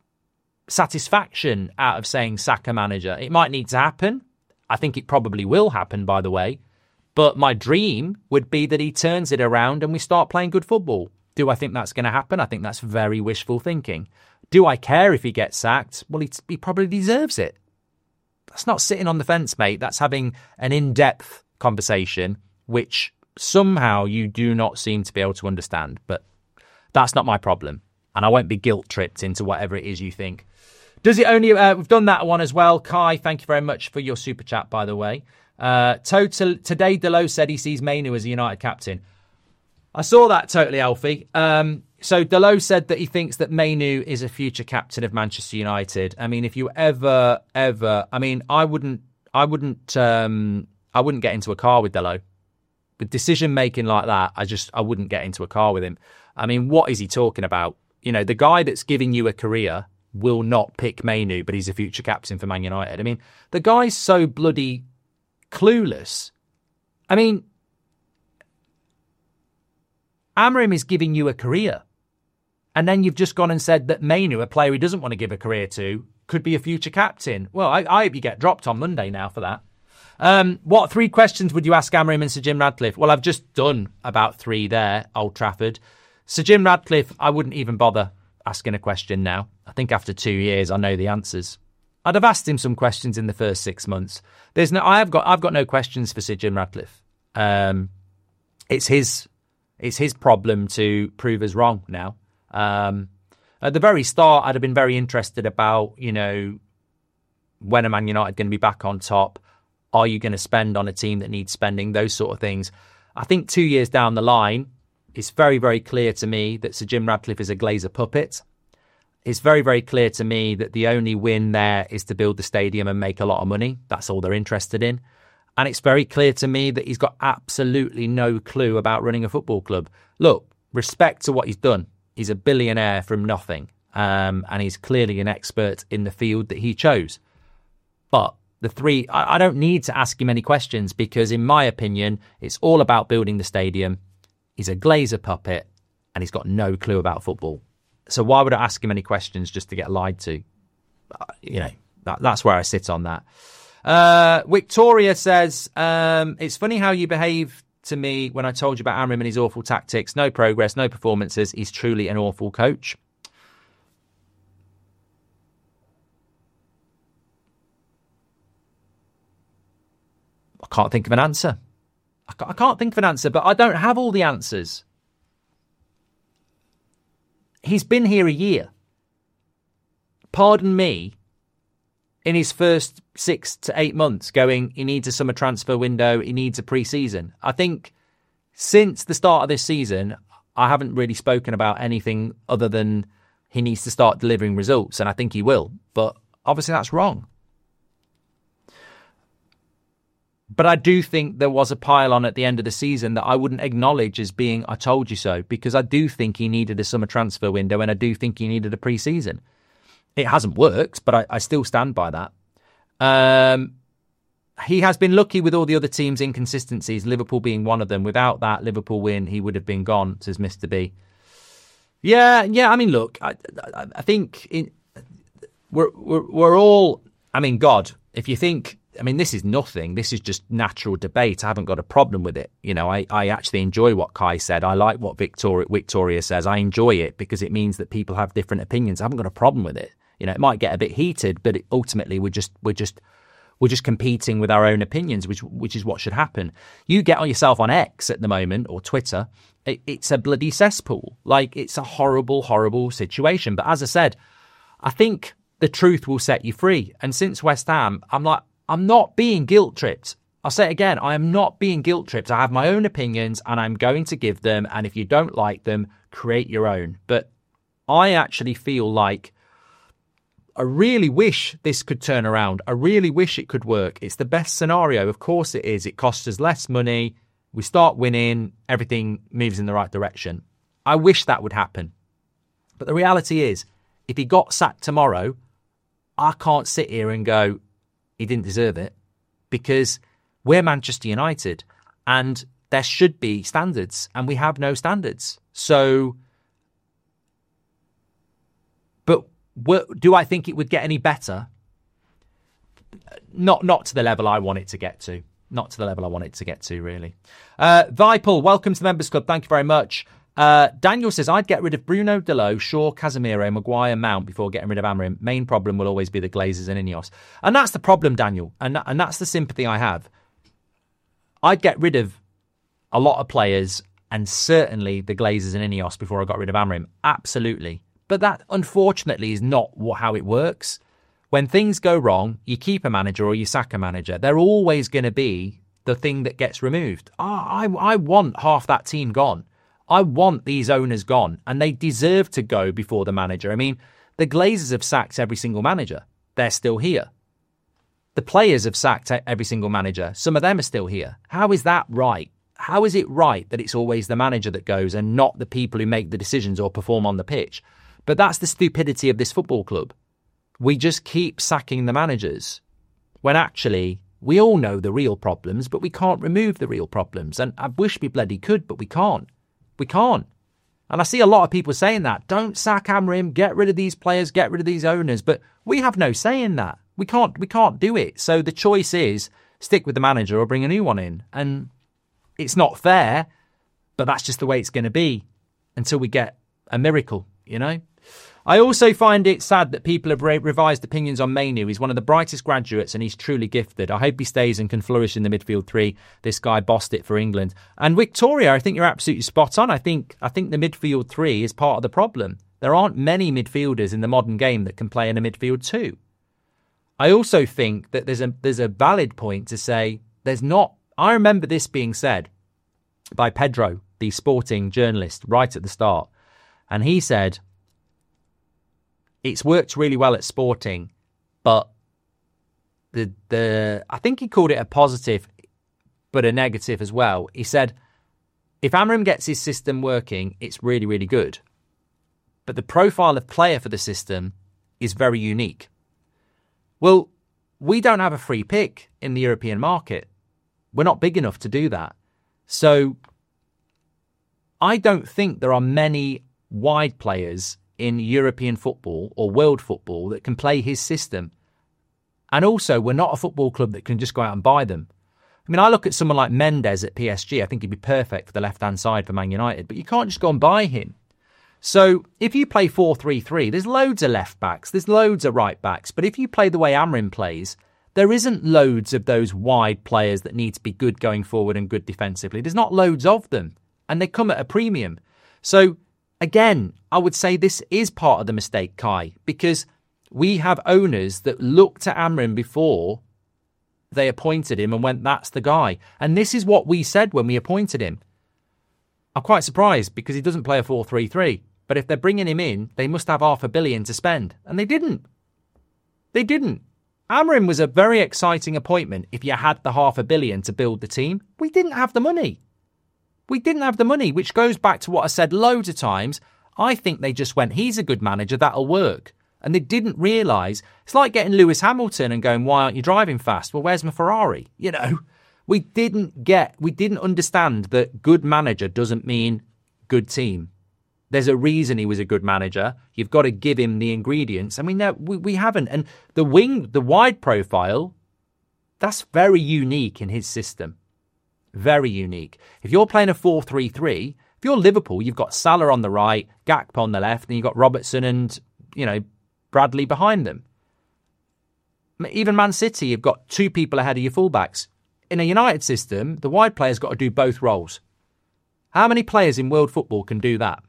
[SPEAKER 2] satisfaction out of saying sack a manager. It might need to happen. I think it probably will happen, by the way. But my dream would be that he turns it around and we start playing good football. Do I think that's going to happen? I think that's very wishful thinking. Do I care if he gets sacked? Well, he, he probably deserves it. That's not sitting on the fence, mate. That's having an in-depth conversation, which somehow you do not seem to be able to understand. But that's not my problem. And I won't be guilt-tripped into whatever it is you think. Does it only... Uh, we've done that one as well. Kai, thank you very much for your super chat, by the way. Uh, total, today, Delo said he sees Mainu as a United captain. I saw that, totally, Alfie. Um, so Delo said that he thinks that Mainu is a future captain of Manchester United. I mean, if you ever, ever, I mean, I wouldn't, I wouldn't, um, I wouldn't get into a car with Delo. With decision making like that, I just, I wouldn't get into a car with him. I mean, what is he talking about? You know, the guy that's giving you a career will not pick Mainu, but he's a future captain for Man United. I mean, the guy's so bloody clueless. I mean, Amrim is giving you a career. And then you've just gone and said that Mainu, a player he doesn't want to give a career to, could be a future captain. Well, I, I hope you get dropped on Monday now for that. Um, what three questions would you ask Amrim and Sir Jim Radcliffe? Well, I've just done about three there, Old Trafford. Sir Jim Radcliffe, I wouldn't even bother asking a question now. I think after two years, I know the answers. I'd have asked him some questions in the first six months. There's no, I have got, I've got no questions for Sir Jim Radcliffe. Um, it's his, it's his problem to prove us wrong now. Um, at the very start, I'd have been very interested about, you know, when are Man United going to be back on top? Are you going to spend on a team that needs spending? Those sort of things. I think two years down the line, it's very, very clear to me that Sir Jim Radcliffe is a Glazer puppet. It's very, very clear to me that the only win there is to build the stadium and make a lot of money. That's all they're interested in. And it's very clear to me that he's got absolutely no clue about running a football club. Look, respect to what he's done. He's a billionaire from nothing. Um, and he's clearly an expert in the field that he chose. But the three, I, I don't need to ask him any questions, because in my opinion, it's all about building the stadium. He's a Glazer puppet and he's got no clue about football. So why would I ask him any questions just to get lied to? Uh, you know, that, that's where I sit on that. Uh, Victoria says, um, it's funny how you behave to me when I told you about Amrim and his awful tactics. No progress, no performances. He's truly an awful coach. I can't think of an answer. I can't, I can't think of an answer, but I don't have all the answers. he's been here a year. Pardon me, in his first six to eight months going, he needs a summer transfer window, he needs a pre-season. I think since the start of this season, I haven't really spoken about anything other than he needs to start delivering results, and I think he will. But obviously that's wrong. But I do think there was a pile-on at the end of the season that I wouldn't acknowledge as being, I told you so, because I do think he needed a summer transfer window and I do think he needed a pre-season. It hasn't worked, but I, I still stand by that. Um, he has been lucky with all the other teams' inconsistencies, Liverpool being one of them. Without that Liverpool win, he would have been gone, says Mister B. Yeah, yeah, I mean, look, I, I, I think in, we're, we're, we're all, I mean, God, if you think, I mean, this is nothing. This is just natural debate. I haven't got a problem with it. You know, I, I actually enjoy what Kai said. I like what Victoria, Victoria says. I enjoy it because it means that people have different opinions. I haven't got a problem with it. You know, it might get a bit heated, but it, ultimately we're just we're just we're just competing with our own opinions, which which is what should happen. You get on yourself on X at the moment or Twitter, it, it's a bloody cesspool. Like, it's a horrible, horrible situation. But as I said, I think the truth will set you free. And since West Ham, I'm like, I'm not being guilt tripped. I'll say it again. I am not being guilt tripped. I have my own opinions and I'm going to give them. And if you don't like them, create your own. But I actually feel like I really wish this could turn around. I really wish it could work. It's the best scenario. Of course it is. It costs us less money. We start winning. Everything moves in the right direction. I wish that would happen. But the reality is, if he got sacked tomorrow, I can't sit here and go, he didn't deserve it, because we're Manchester United and there should be standards and we have no standards. So, but do I think it would get any better? Not not to the level I want it to get to. Not to the level I want it to get to, really. Uh, Vipal, welcome to the Members Club. Thank you very much. Uh, Daniel says, I'd get rid of Bruno, Delot, Shaw, Casemiro, Maguire, Mount before getting rid of Amorim. Main problem will always be the Glazers and Ineos. And that's the problem, Daniel. And, that, and that's the sympathy I have. I'd get rid of a lot of players and certainly the Glazers and Ineos before I got rid of Amorim. Absolutely. But that, unfortunately, is not what, how it works. When things go wrong, you keep a manager or you sack a manager. They're always going to be the thing that gets removed. I, I, I want half that team gone. I want these owners gone, and they deserve to go before the manager. I mean, the Glazers have sacked every single manager. They're still here. The players have sacked every single manager. Some of them are still here. How is that right? How is it right that it's always the manager that goes and not the people who make the decisions or perform on the pitch? But that's the stupidity of this football club. We just keep sacking the managers when actually we all know the real problems, but we can't remove the real problems. And I wish we bloody could, but we can't. We can't. And I see a lot of people saying that. Don't sack Amorim, get rid of these players, get rid of these owners. But we have no say in that. We can't, we can't do it. So the choice is stick with the manager or bring a new one in. And it's not fair, but that's just the way it's going to be until we get a miracle, you know? I also find it sad that people have re- revised opinions on Mainoo. He's one of the brightest graduates and he's truly gifted. I hope he stays and can flourish in the midfield three. This guy bossed it for England. And Victoria, I think you're absolutely spot on. I think I think the midfield three is part of the problem. There aren't many midfielders in the modern game that can play in a midfield two. I also think that there's a there's a valid point to say there's not. I remember this being said by Pedro, the sporting journalist, right at the start. And he said, it's worked really well at Sporting, but the the I think he called it a positive, but a negative as well. He said, if Amorim gets his system working, it's really, really good. But the profile of player for the system is very unique. Well, we don't have a free pick in the European market. We're not big enough to do that. So I don't think there are many wide players in European football or world football that can play his system. And also, we're not a football club that can just go out and buy them. I mean, I look at someone like Mendes at P S G. I think he'd be perfect for the left-hand side for Man United, but you can't just go and buy him. So if you play four three three, there's loads of left-backs, there's loads of right-backs. But if you play the way Amorim plays, there isn't loads of those wide players that need to be good going forward and good defensively. There's not loads of them, and they come at a premium. So again, I would say this is part of the mistake, Kai, because we have owners that looked at Amrin before they appointed him and went, that's the guy. And this is what we said when we appointed him. I'm quite surprised because he doesn't play a four three three. But if they're bringing him in, they must have half a billion to spend. And they didn't. They didn't. Amrin was a very exciting appointment if you had the half a billion to build the team. We didn't have the money. We didn't have the money, which goes back to what I said loads of times. I think they just went, he's a good manager, that'll work. And they didn't realise. It's like getting Lewis Hamilton and going, why aren't you driving fast? Well, where's my Ferrari? You know, we didn't get, we didn't understand that good manager doesn't mean good team. There's a reason he was a good manager. You've got to give him the ingredients. And we know we, we haven't. And the wing, the wide profile, that's very unique in his system. Very unique. If you're playing a four three three, if you're Liverpool, you've got Salah on the right, Gakpo on the left, and you've got Robertson and, you know, Bradley behind them. Even Man City, you've got two people ahead of your fullbacks. In a United system, the wide player's got to do both roles. How many players in world football can do that?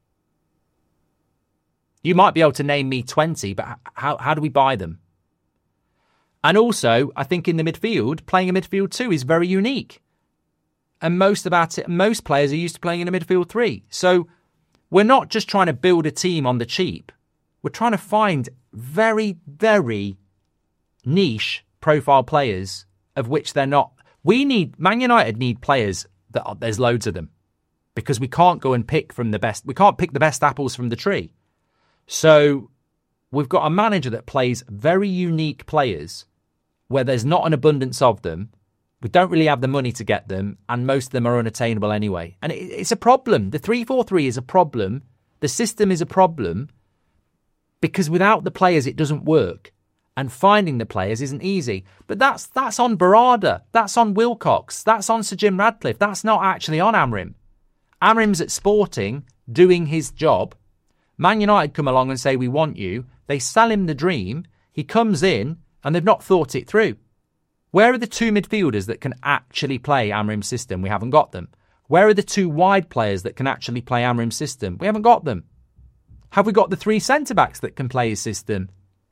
[SPEAKER 2] You might be able to name me twenty, but how how do we buy them? And also, I think in the midfield, playing a midfield two is very unique. And most about it, most players are used to playing in a midfield three. So we're not just trying to build a team on the cheap. We're trying to find very, very niche profile players of which they're not. We need, Man United need players that are, there's loads of them because we can't go and pick from the best. We can't pick the best apples from the tree. So we've got a manager that plays very unique players where there's not an abundance of them. We don't really have the money to get them, and most of them are unattainable anyway. And it, it's a problem. The three four three is a problem. The system is a problem because without the players, it doesn't work. And finding the players isn't easy. But that's that's on Barada. That's on Wilcox. That's on Sir Jim Radcliffe. That's not actually on Amrim. Amrim's at Sporting doing his job. Man United come along and say, we want you. They sell him the dream. He comes in and they've not thought it through. Where are the two midfielders that can actually play Amrim's system? We haven't got them. Where are the two wide players that can actually play Amrim's system? We haven't got them. Have we got the three centre-backs that can play his system?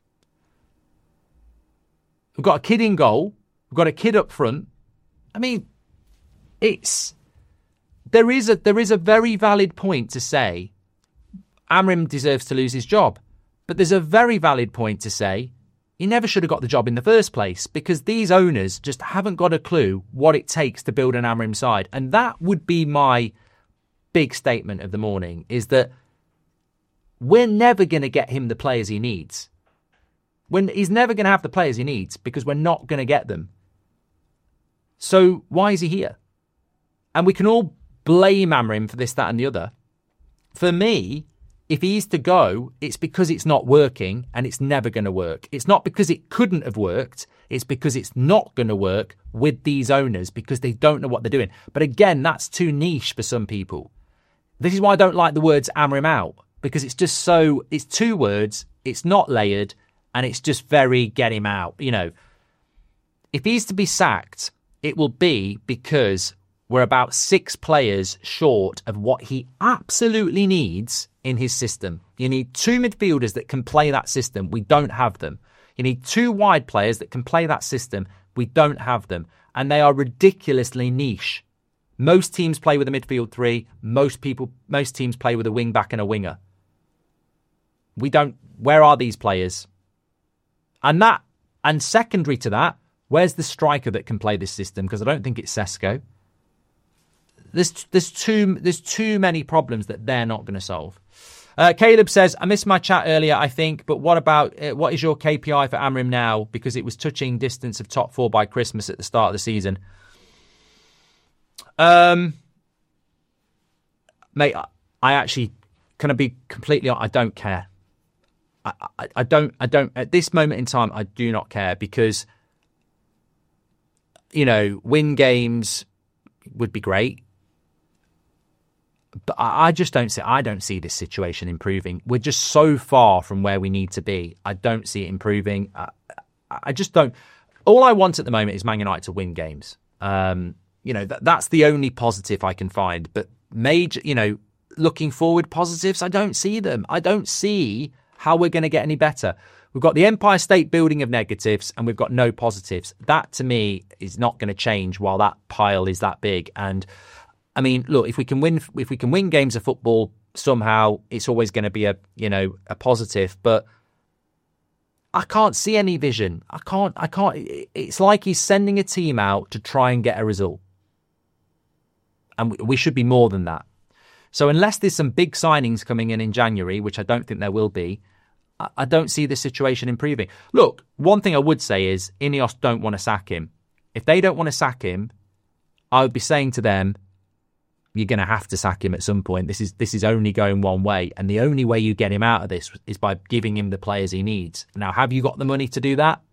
[SPEAKER 2] We've got a kid in goal. We've got a kid up front. I mean, it's... There is a there is a very valid point to say Amrim deserves to lose his job. But there's a very valid point to say he never should have got the job in the first place because these owners just haven't got a clue what it takes to build an Amrim side. And that would be my big statement of the morning, is that we're never going to get him the players he needs. When he's never going to have the players he needs because we're not going to get them. So why is he here? And we can all blame Amrim for this, that and the other. For me, if he's to go, it's because it's not working and it's never going to work. It's not because it couldn't have worked. It's because it's not going to work with these owners because they don't know what they're doing. But again, that's too niche for some people. This is why I don't like the words Amrim out, because it's just so, it's two words, it's not layered, and it's just very get him out. You know, if he's to be sacked, it will be because we're about six players short of what he absolutely needs in his system. You need two midfielders that can play that system. We don't have them. You need two wide players that can play that system. We don't have them. And they are ridiculously niche. Most teams play with a midfield three. Most people, most teams play with a wing back and a winger. We don't. Where are these players? And that, and secondary to that, where's the striker that can play this system? Because I don't think it's Sesko. There's there's too there's too many problems that they're not going to solve. Uh, Caleb says, I missed my chat earlier, I think, but what about uh, what is your K P I for Amrim now? Because it was touching distance of top four by Christmas at the start of the season. Um, mate, I, I actually can I be completely honest, I don't care. I, I, I don't I don't at this moment in time I do not care because you know win games would be great. But I just don't see. I don't see this situation improving. We're just so far from where we need to be. I don't see it improving. I, I just don't. All I want at the moment is Man United to win games. Um, you know, that, that's the only positive I can find. But major, you know, looking forward positives, I don't see them. I don't see how we're going to get any better. We've got the Empire State Building of negatives and we've got no positives. That, to me, is not going to change while that pile is that big. And, I mean, look, if we can win if we can win games of football somehow, it's always going to be a, you know, a positive. But I can't see any vision. I can't, I can't. It's like he's sending a team out to try and get a result. And we should be more than that. So unless there's some big signings coming in in January, which I don't think there will be, I don't see the situation improving. Look, one thing I would say is Ineos don't want to sack him. If they don't want to sack him, I would be saying to them, you're going to have to sack him at some point. This is this is only going one way. And the only way you get him out of this is by giving him the players he needs. Now, have you got the money to do that?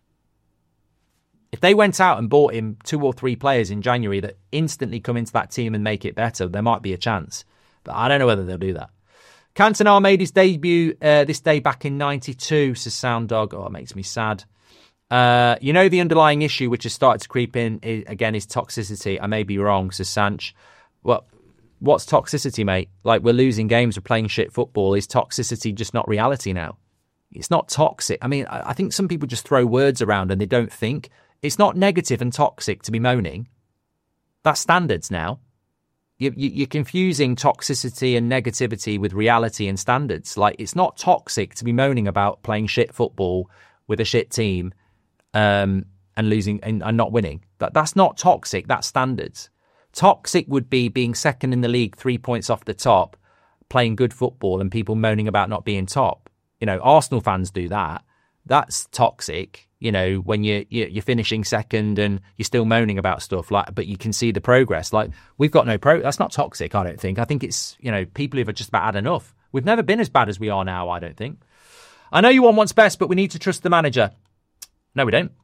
[SPEAKER 2] If they went out and bought him two or three players in January that instantly come into that team and make it better, there might be a chance. But I don't know whether they'll do that. Cantona made his debut uh, this day back in ninety-two, says Sound Dog. Oh, it makes me sad. Uh, you know, the underlying issue which has started to creep in, is, again, is toxicity. I may be wrong, says Sanch. Well, what's toxicity, mate? Like, we're losing games, we're playing shit football. Is toxicity just not reality now? It's not toxic. I mean, I, I think some people just throw words around and they don't think. It's not negative and toxic to be moaning. That's standards now. You, you, you're confusing toxicity and negativity with reality and standards. Like, it's not toxic to be moaning about playing shit football with a shit team um, and losing and, and not winning. That That's not toxic. That's standards. Toxic would be being second in the league, three points off the top, playing good football and people moaning about not being top. You know, Arsenal fans do that. That's toxic. You know, when you you're finishing second and you're still moaning about stuff, like, but you can see the progress. Like, we've got no pro. That's not toxic, I don't think. I think it's, you know, people who've just about had enough. We've never been as bad as we are now, I don't think. I know you want what's best, but we need to trust the manager. No, we don't.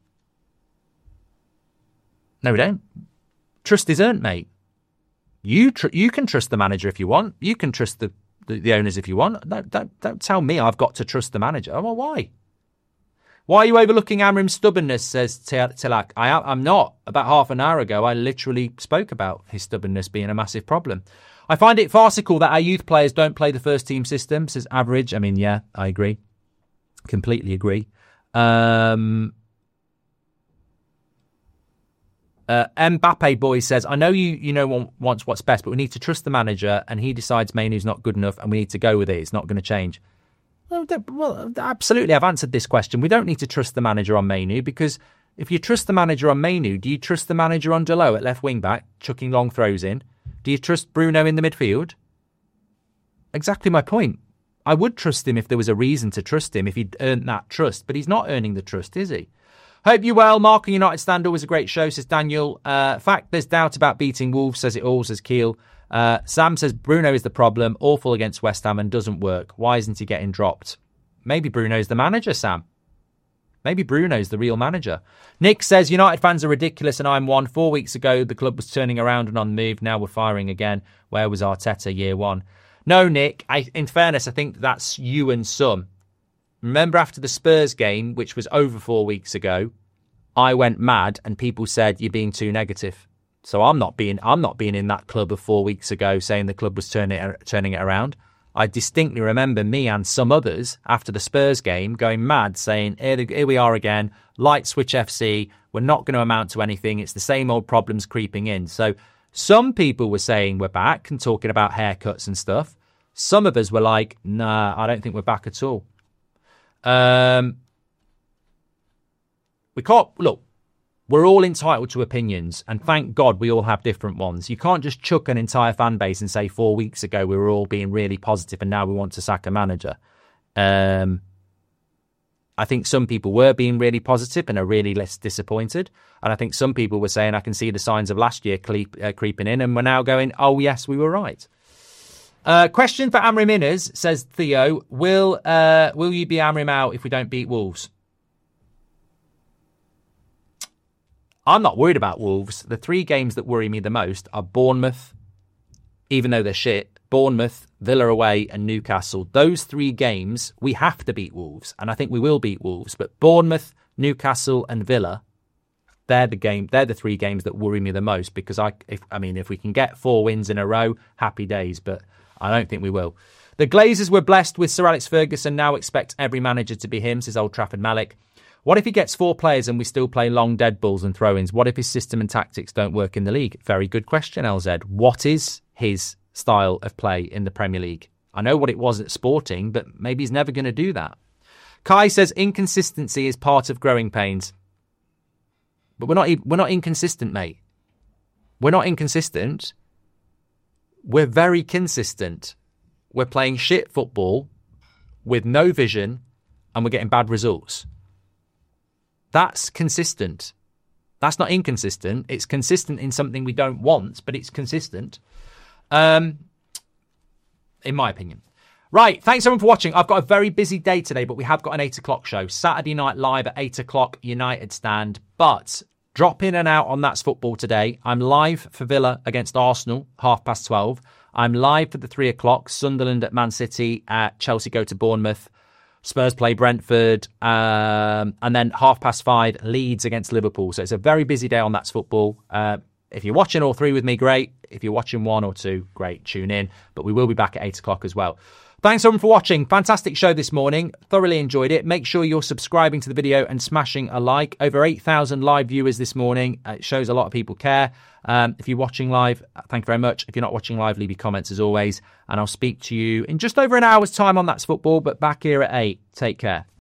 [SPEAKER 2] No, we don't. Trust is earned, mate. You tr- you can trust the manager if you want. You can trust the, the, the owners if you want. Don't, don't, don't tell me I've got to trust the manager. Well, why? Why are you overlooking Amrim's stubbornness, says Tilak. I, I'm not. About half an hour ago, I literally spoke about his stubbornness being a massive problem. I find it farcical that our youth players don't play the first team system, says Average. I mean, yeah, I agree. Completely agree. Um, uh, Mbappe Boy says, I know you you know want, wants what's best, but we need to trust the manager and he decides Mainoo's not good enough and we need to go with it. It's not going to change. Well, well, absolutely, I've answered this question. We don't need to trust the manager on Mainoo because if you trust the manager on Mainoo, do you trust the manager on Delo at left wing back, chucking long throws in? Do you trust Bruno in the midfield? Exactly my point. I would trust him if there was a reason to trust him, if he'd earned that trust, but he's not earning the trust, is he? Hope you well. Mark and United Stand always a great show, says Daniel. Uh, fact, there's doubt about beating Wolves, says it all, says Keel. Uh, Sam says Bruno is the problem, awful against West Ham and doesn't work. Why isn't he getting dropped? Maybe Bruno's the manager, Sam. Maybe Bruno's the real manager. Nick says United fans are ridiculous and I'm one. Four weeks ago, the club was turning around and on the move. Now we're firing again. Where was Arteta year one? No, Nick, I, in fairness, I think that's you and some. Remember after the Spurs game, which was over four weeks ago, I went mad and people said you're being too negative. So I'm not being I'm not being in that club of four weeks ago saying the club was turning it, turning it around. I distinctly remember me and some others after the Spurs game going mad saying, here, here we are again, light switch F C, we're not going to amount to anything. It's the same old problems creeping in. So some people were saying we're back and talking about haircuts and stuff. Some of us were like, nah, I don't think we're back at all. Um, we can't, look, we're all entitled to opinions, and thank God we all have different ones. You can't just chuck an entire fan base and say four weeks ago we were all being really positive and now we want to sack a manager. Um, I think some people were being really positive and are really less disappointed. And I think some people were saying, I can see the signs of last year creep, uh, creeping in, and we're now going, oh, yes, we were right. Uh, question for Amrim Inners, says Theo. Will, uh, will you be Amrim out if we don't beat Wolves? I'm not worried about Wolves. The three games that worry me the most are Bournemouth, even though they're shit, Bournemouth, Villa away and Newcastle. Those three games, we have to beat Wolves, and I think we will beat Wolves. But Bournemouth, Newcastle and Villa, they're the game. They're the three games that worry me the most because, I, if, I mean, if we can get four wins in a row, happy days. But I don't think we will. The Glazers were blessed with Sir Alex Ferguson, now expect every manager to be him, says Old Trafford Malik. What if he gets four players and we still play long dead balls and throw-ins? What if his system and tactics don't work in the league? Very good question, L Z. What is his style of play in the Premier League? I know what it was at Sporting, but maybe he's never going to do that. Kai says inconsistency is part of growing pains. But we're not we're not inconsistent, mate. We're not inconsistent. We're very consistent. We're playing shit football with no vision and we're getting bad results. That's consistent. That's not inconsistent. It's consistent in something we don't want, but it's consistent. Um, in my opinion. Right, thanks everyone for watching. I've got a very busy day today, but we have got an eight o'clock show. Saturday Night Live at eight o'clock, United Stand. But drop in and out on That's Football today. I'm live for Villa against Arsenal, half past twelve. I'm live for the three o'clock, Sunderland at Man City, at Chelsea go to Bournemouth, Spurs play Brentford, um, and then half past five, Leeds against Liverpool. So it's a very busy day on That's Football. Uh, if you're watching all three with me, great. If you're watching one or two, great, tune in. But we will be back at eight o'clock as well. Thanks everyone for watching. Fantastic show this morning. Thoroughly enjoyed it. Make sure you're subscribing to the video and smashing a like. Over eight thousand live viewers this morning. It shows a lot of people care. Um, if you're watching live, thank you very much. If you're not watching live, leave your comments as always. And I'll speak to you in just over an hour's time on That's Football, but back here at eight. Take care.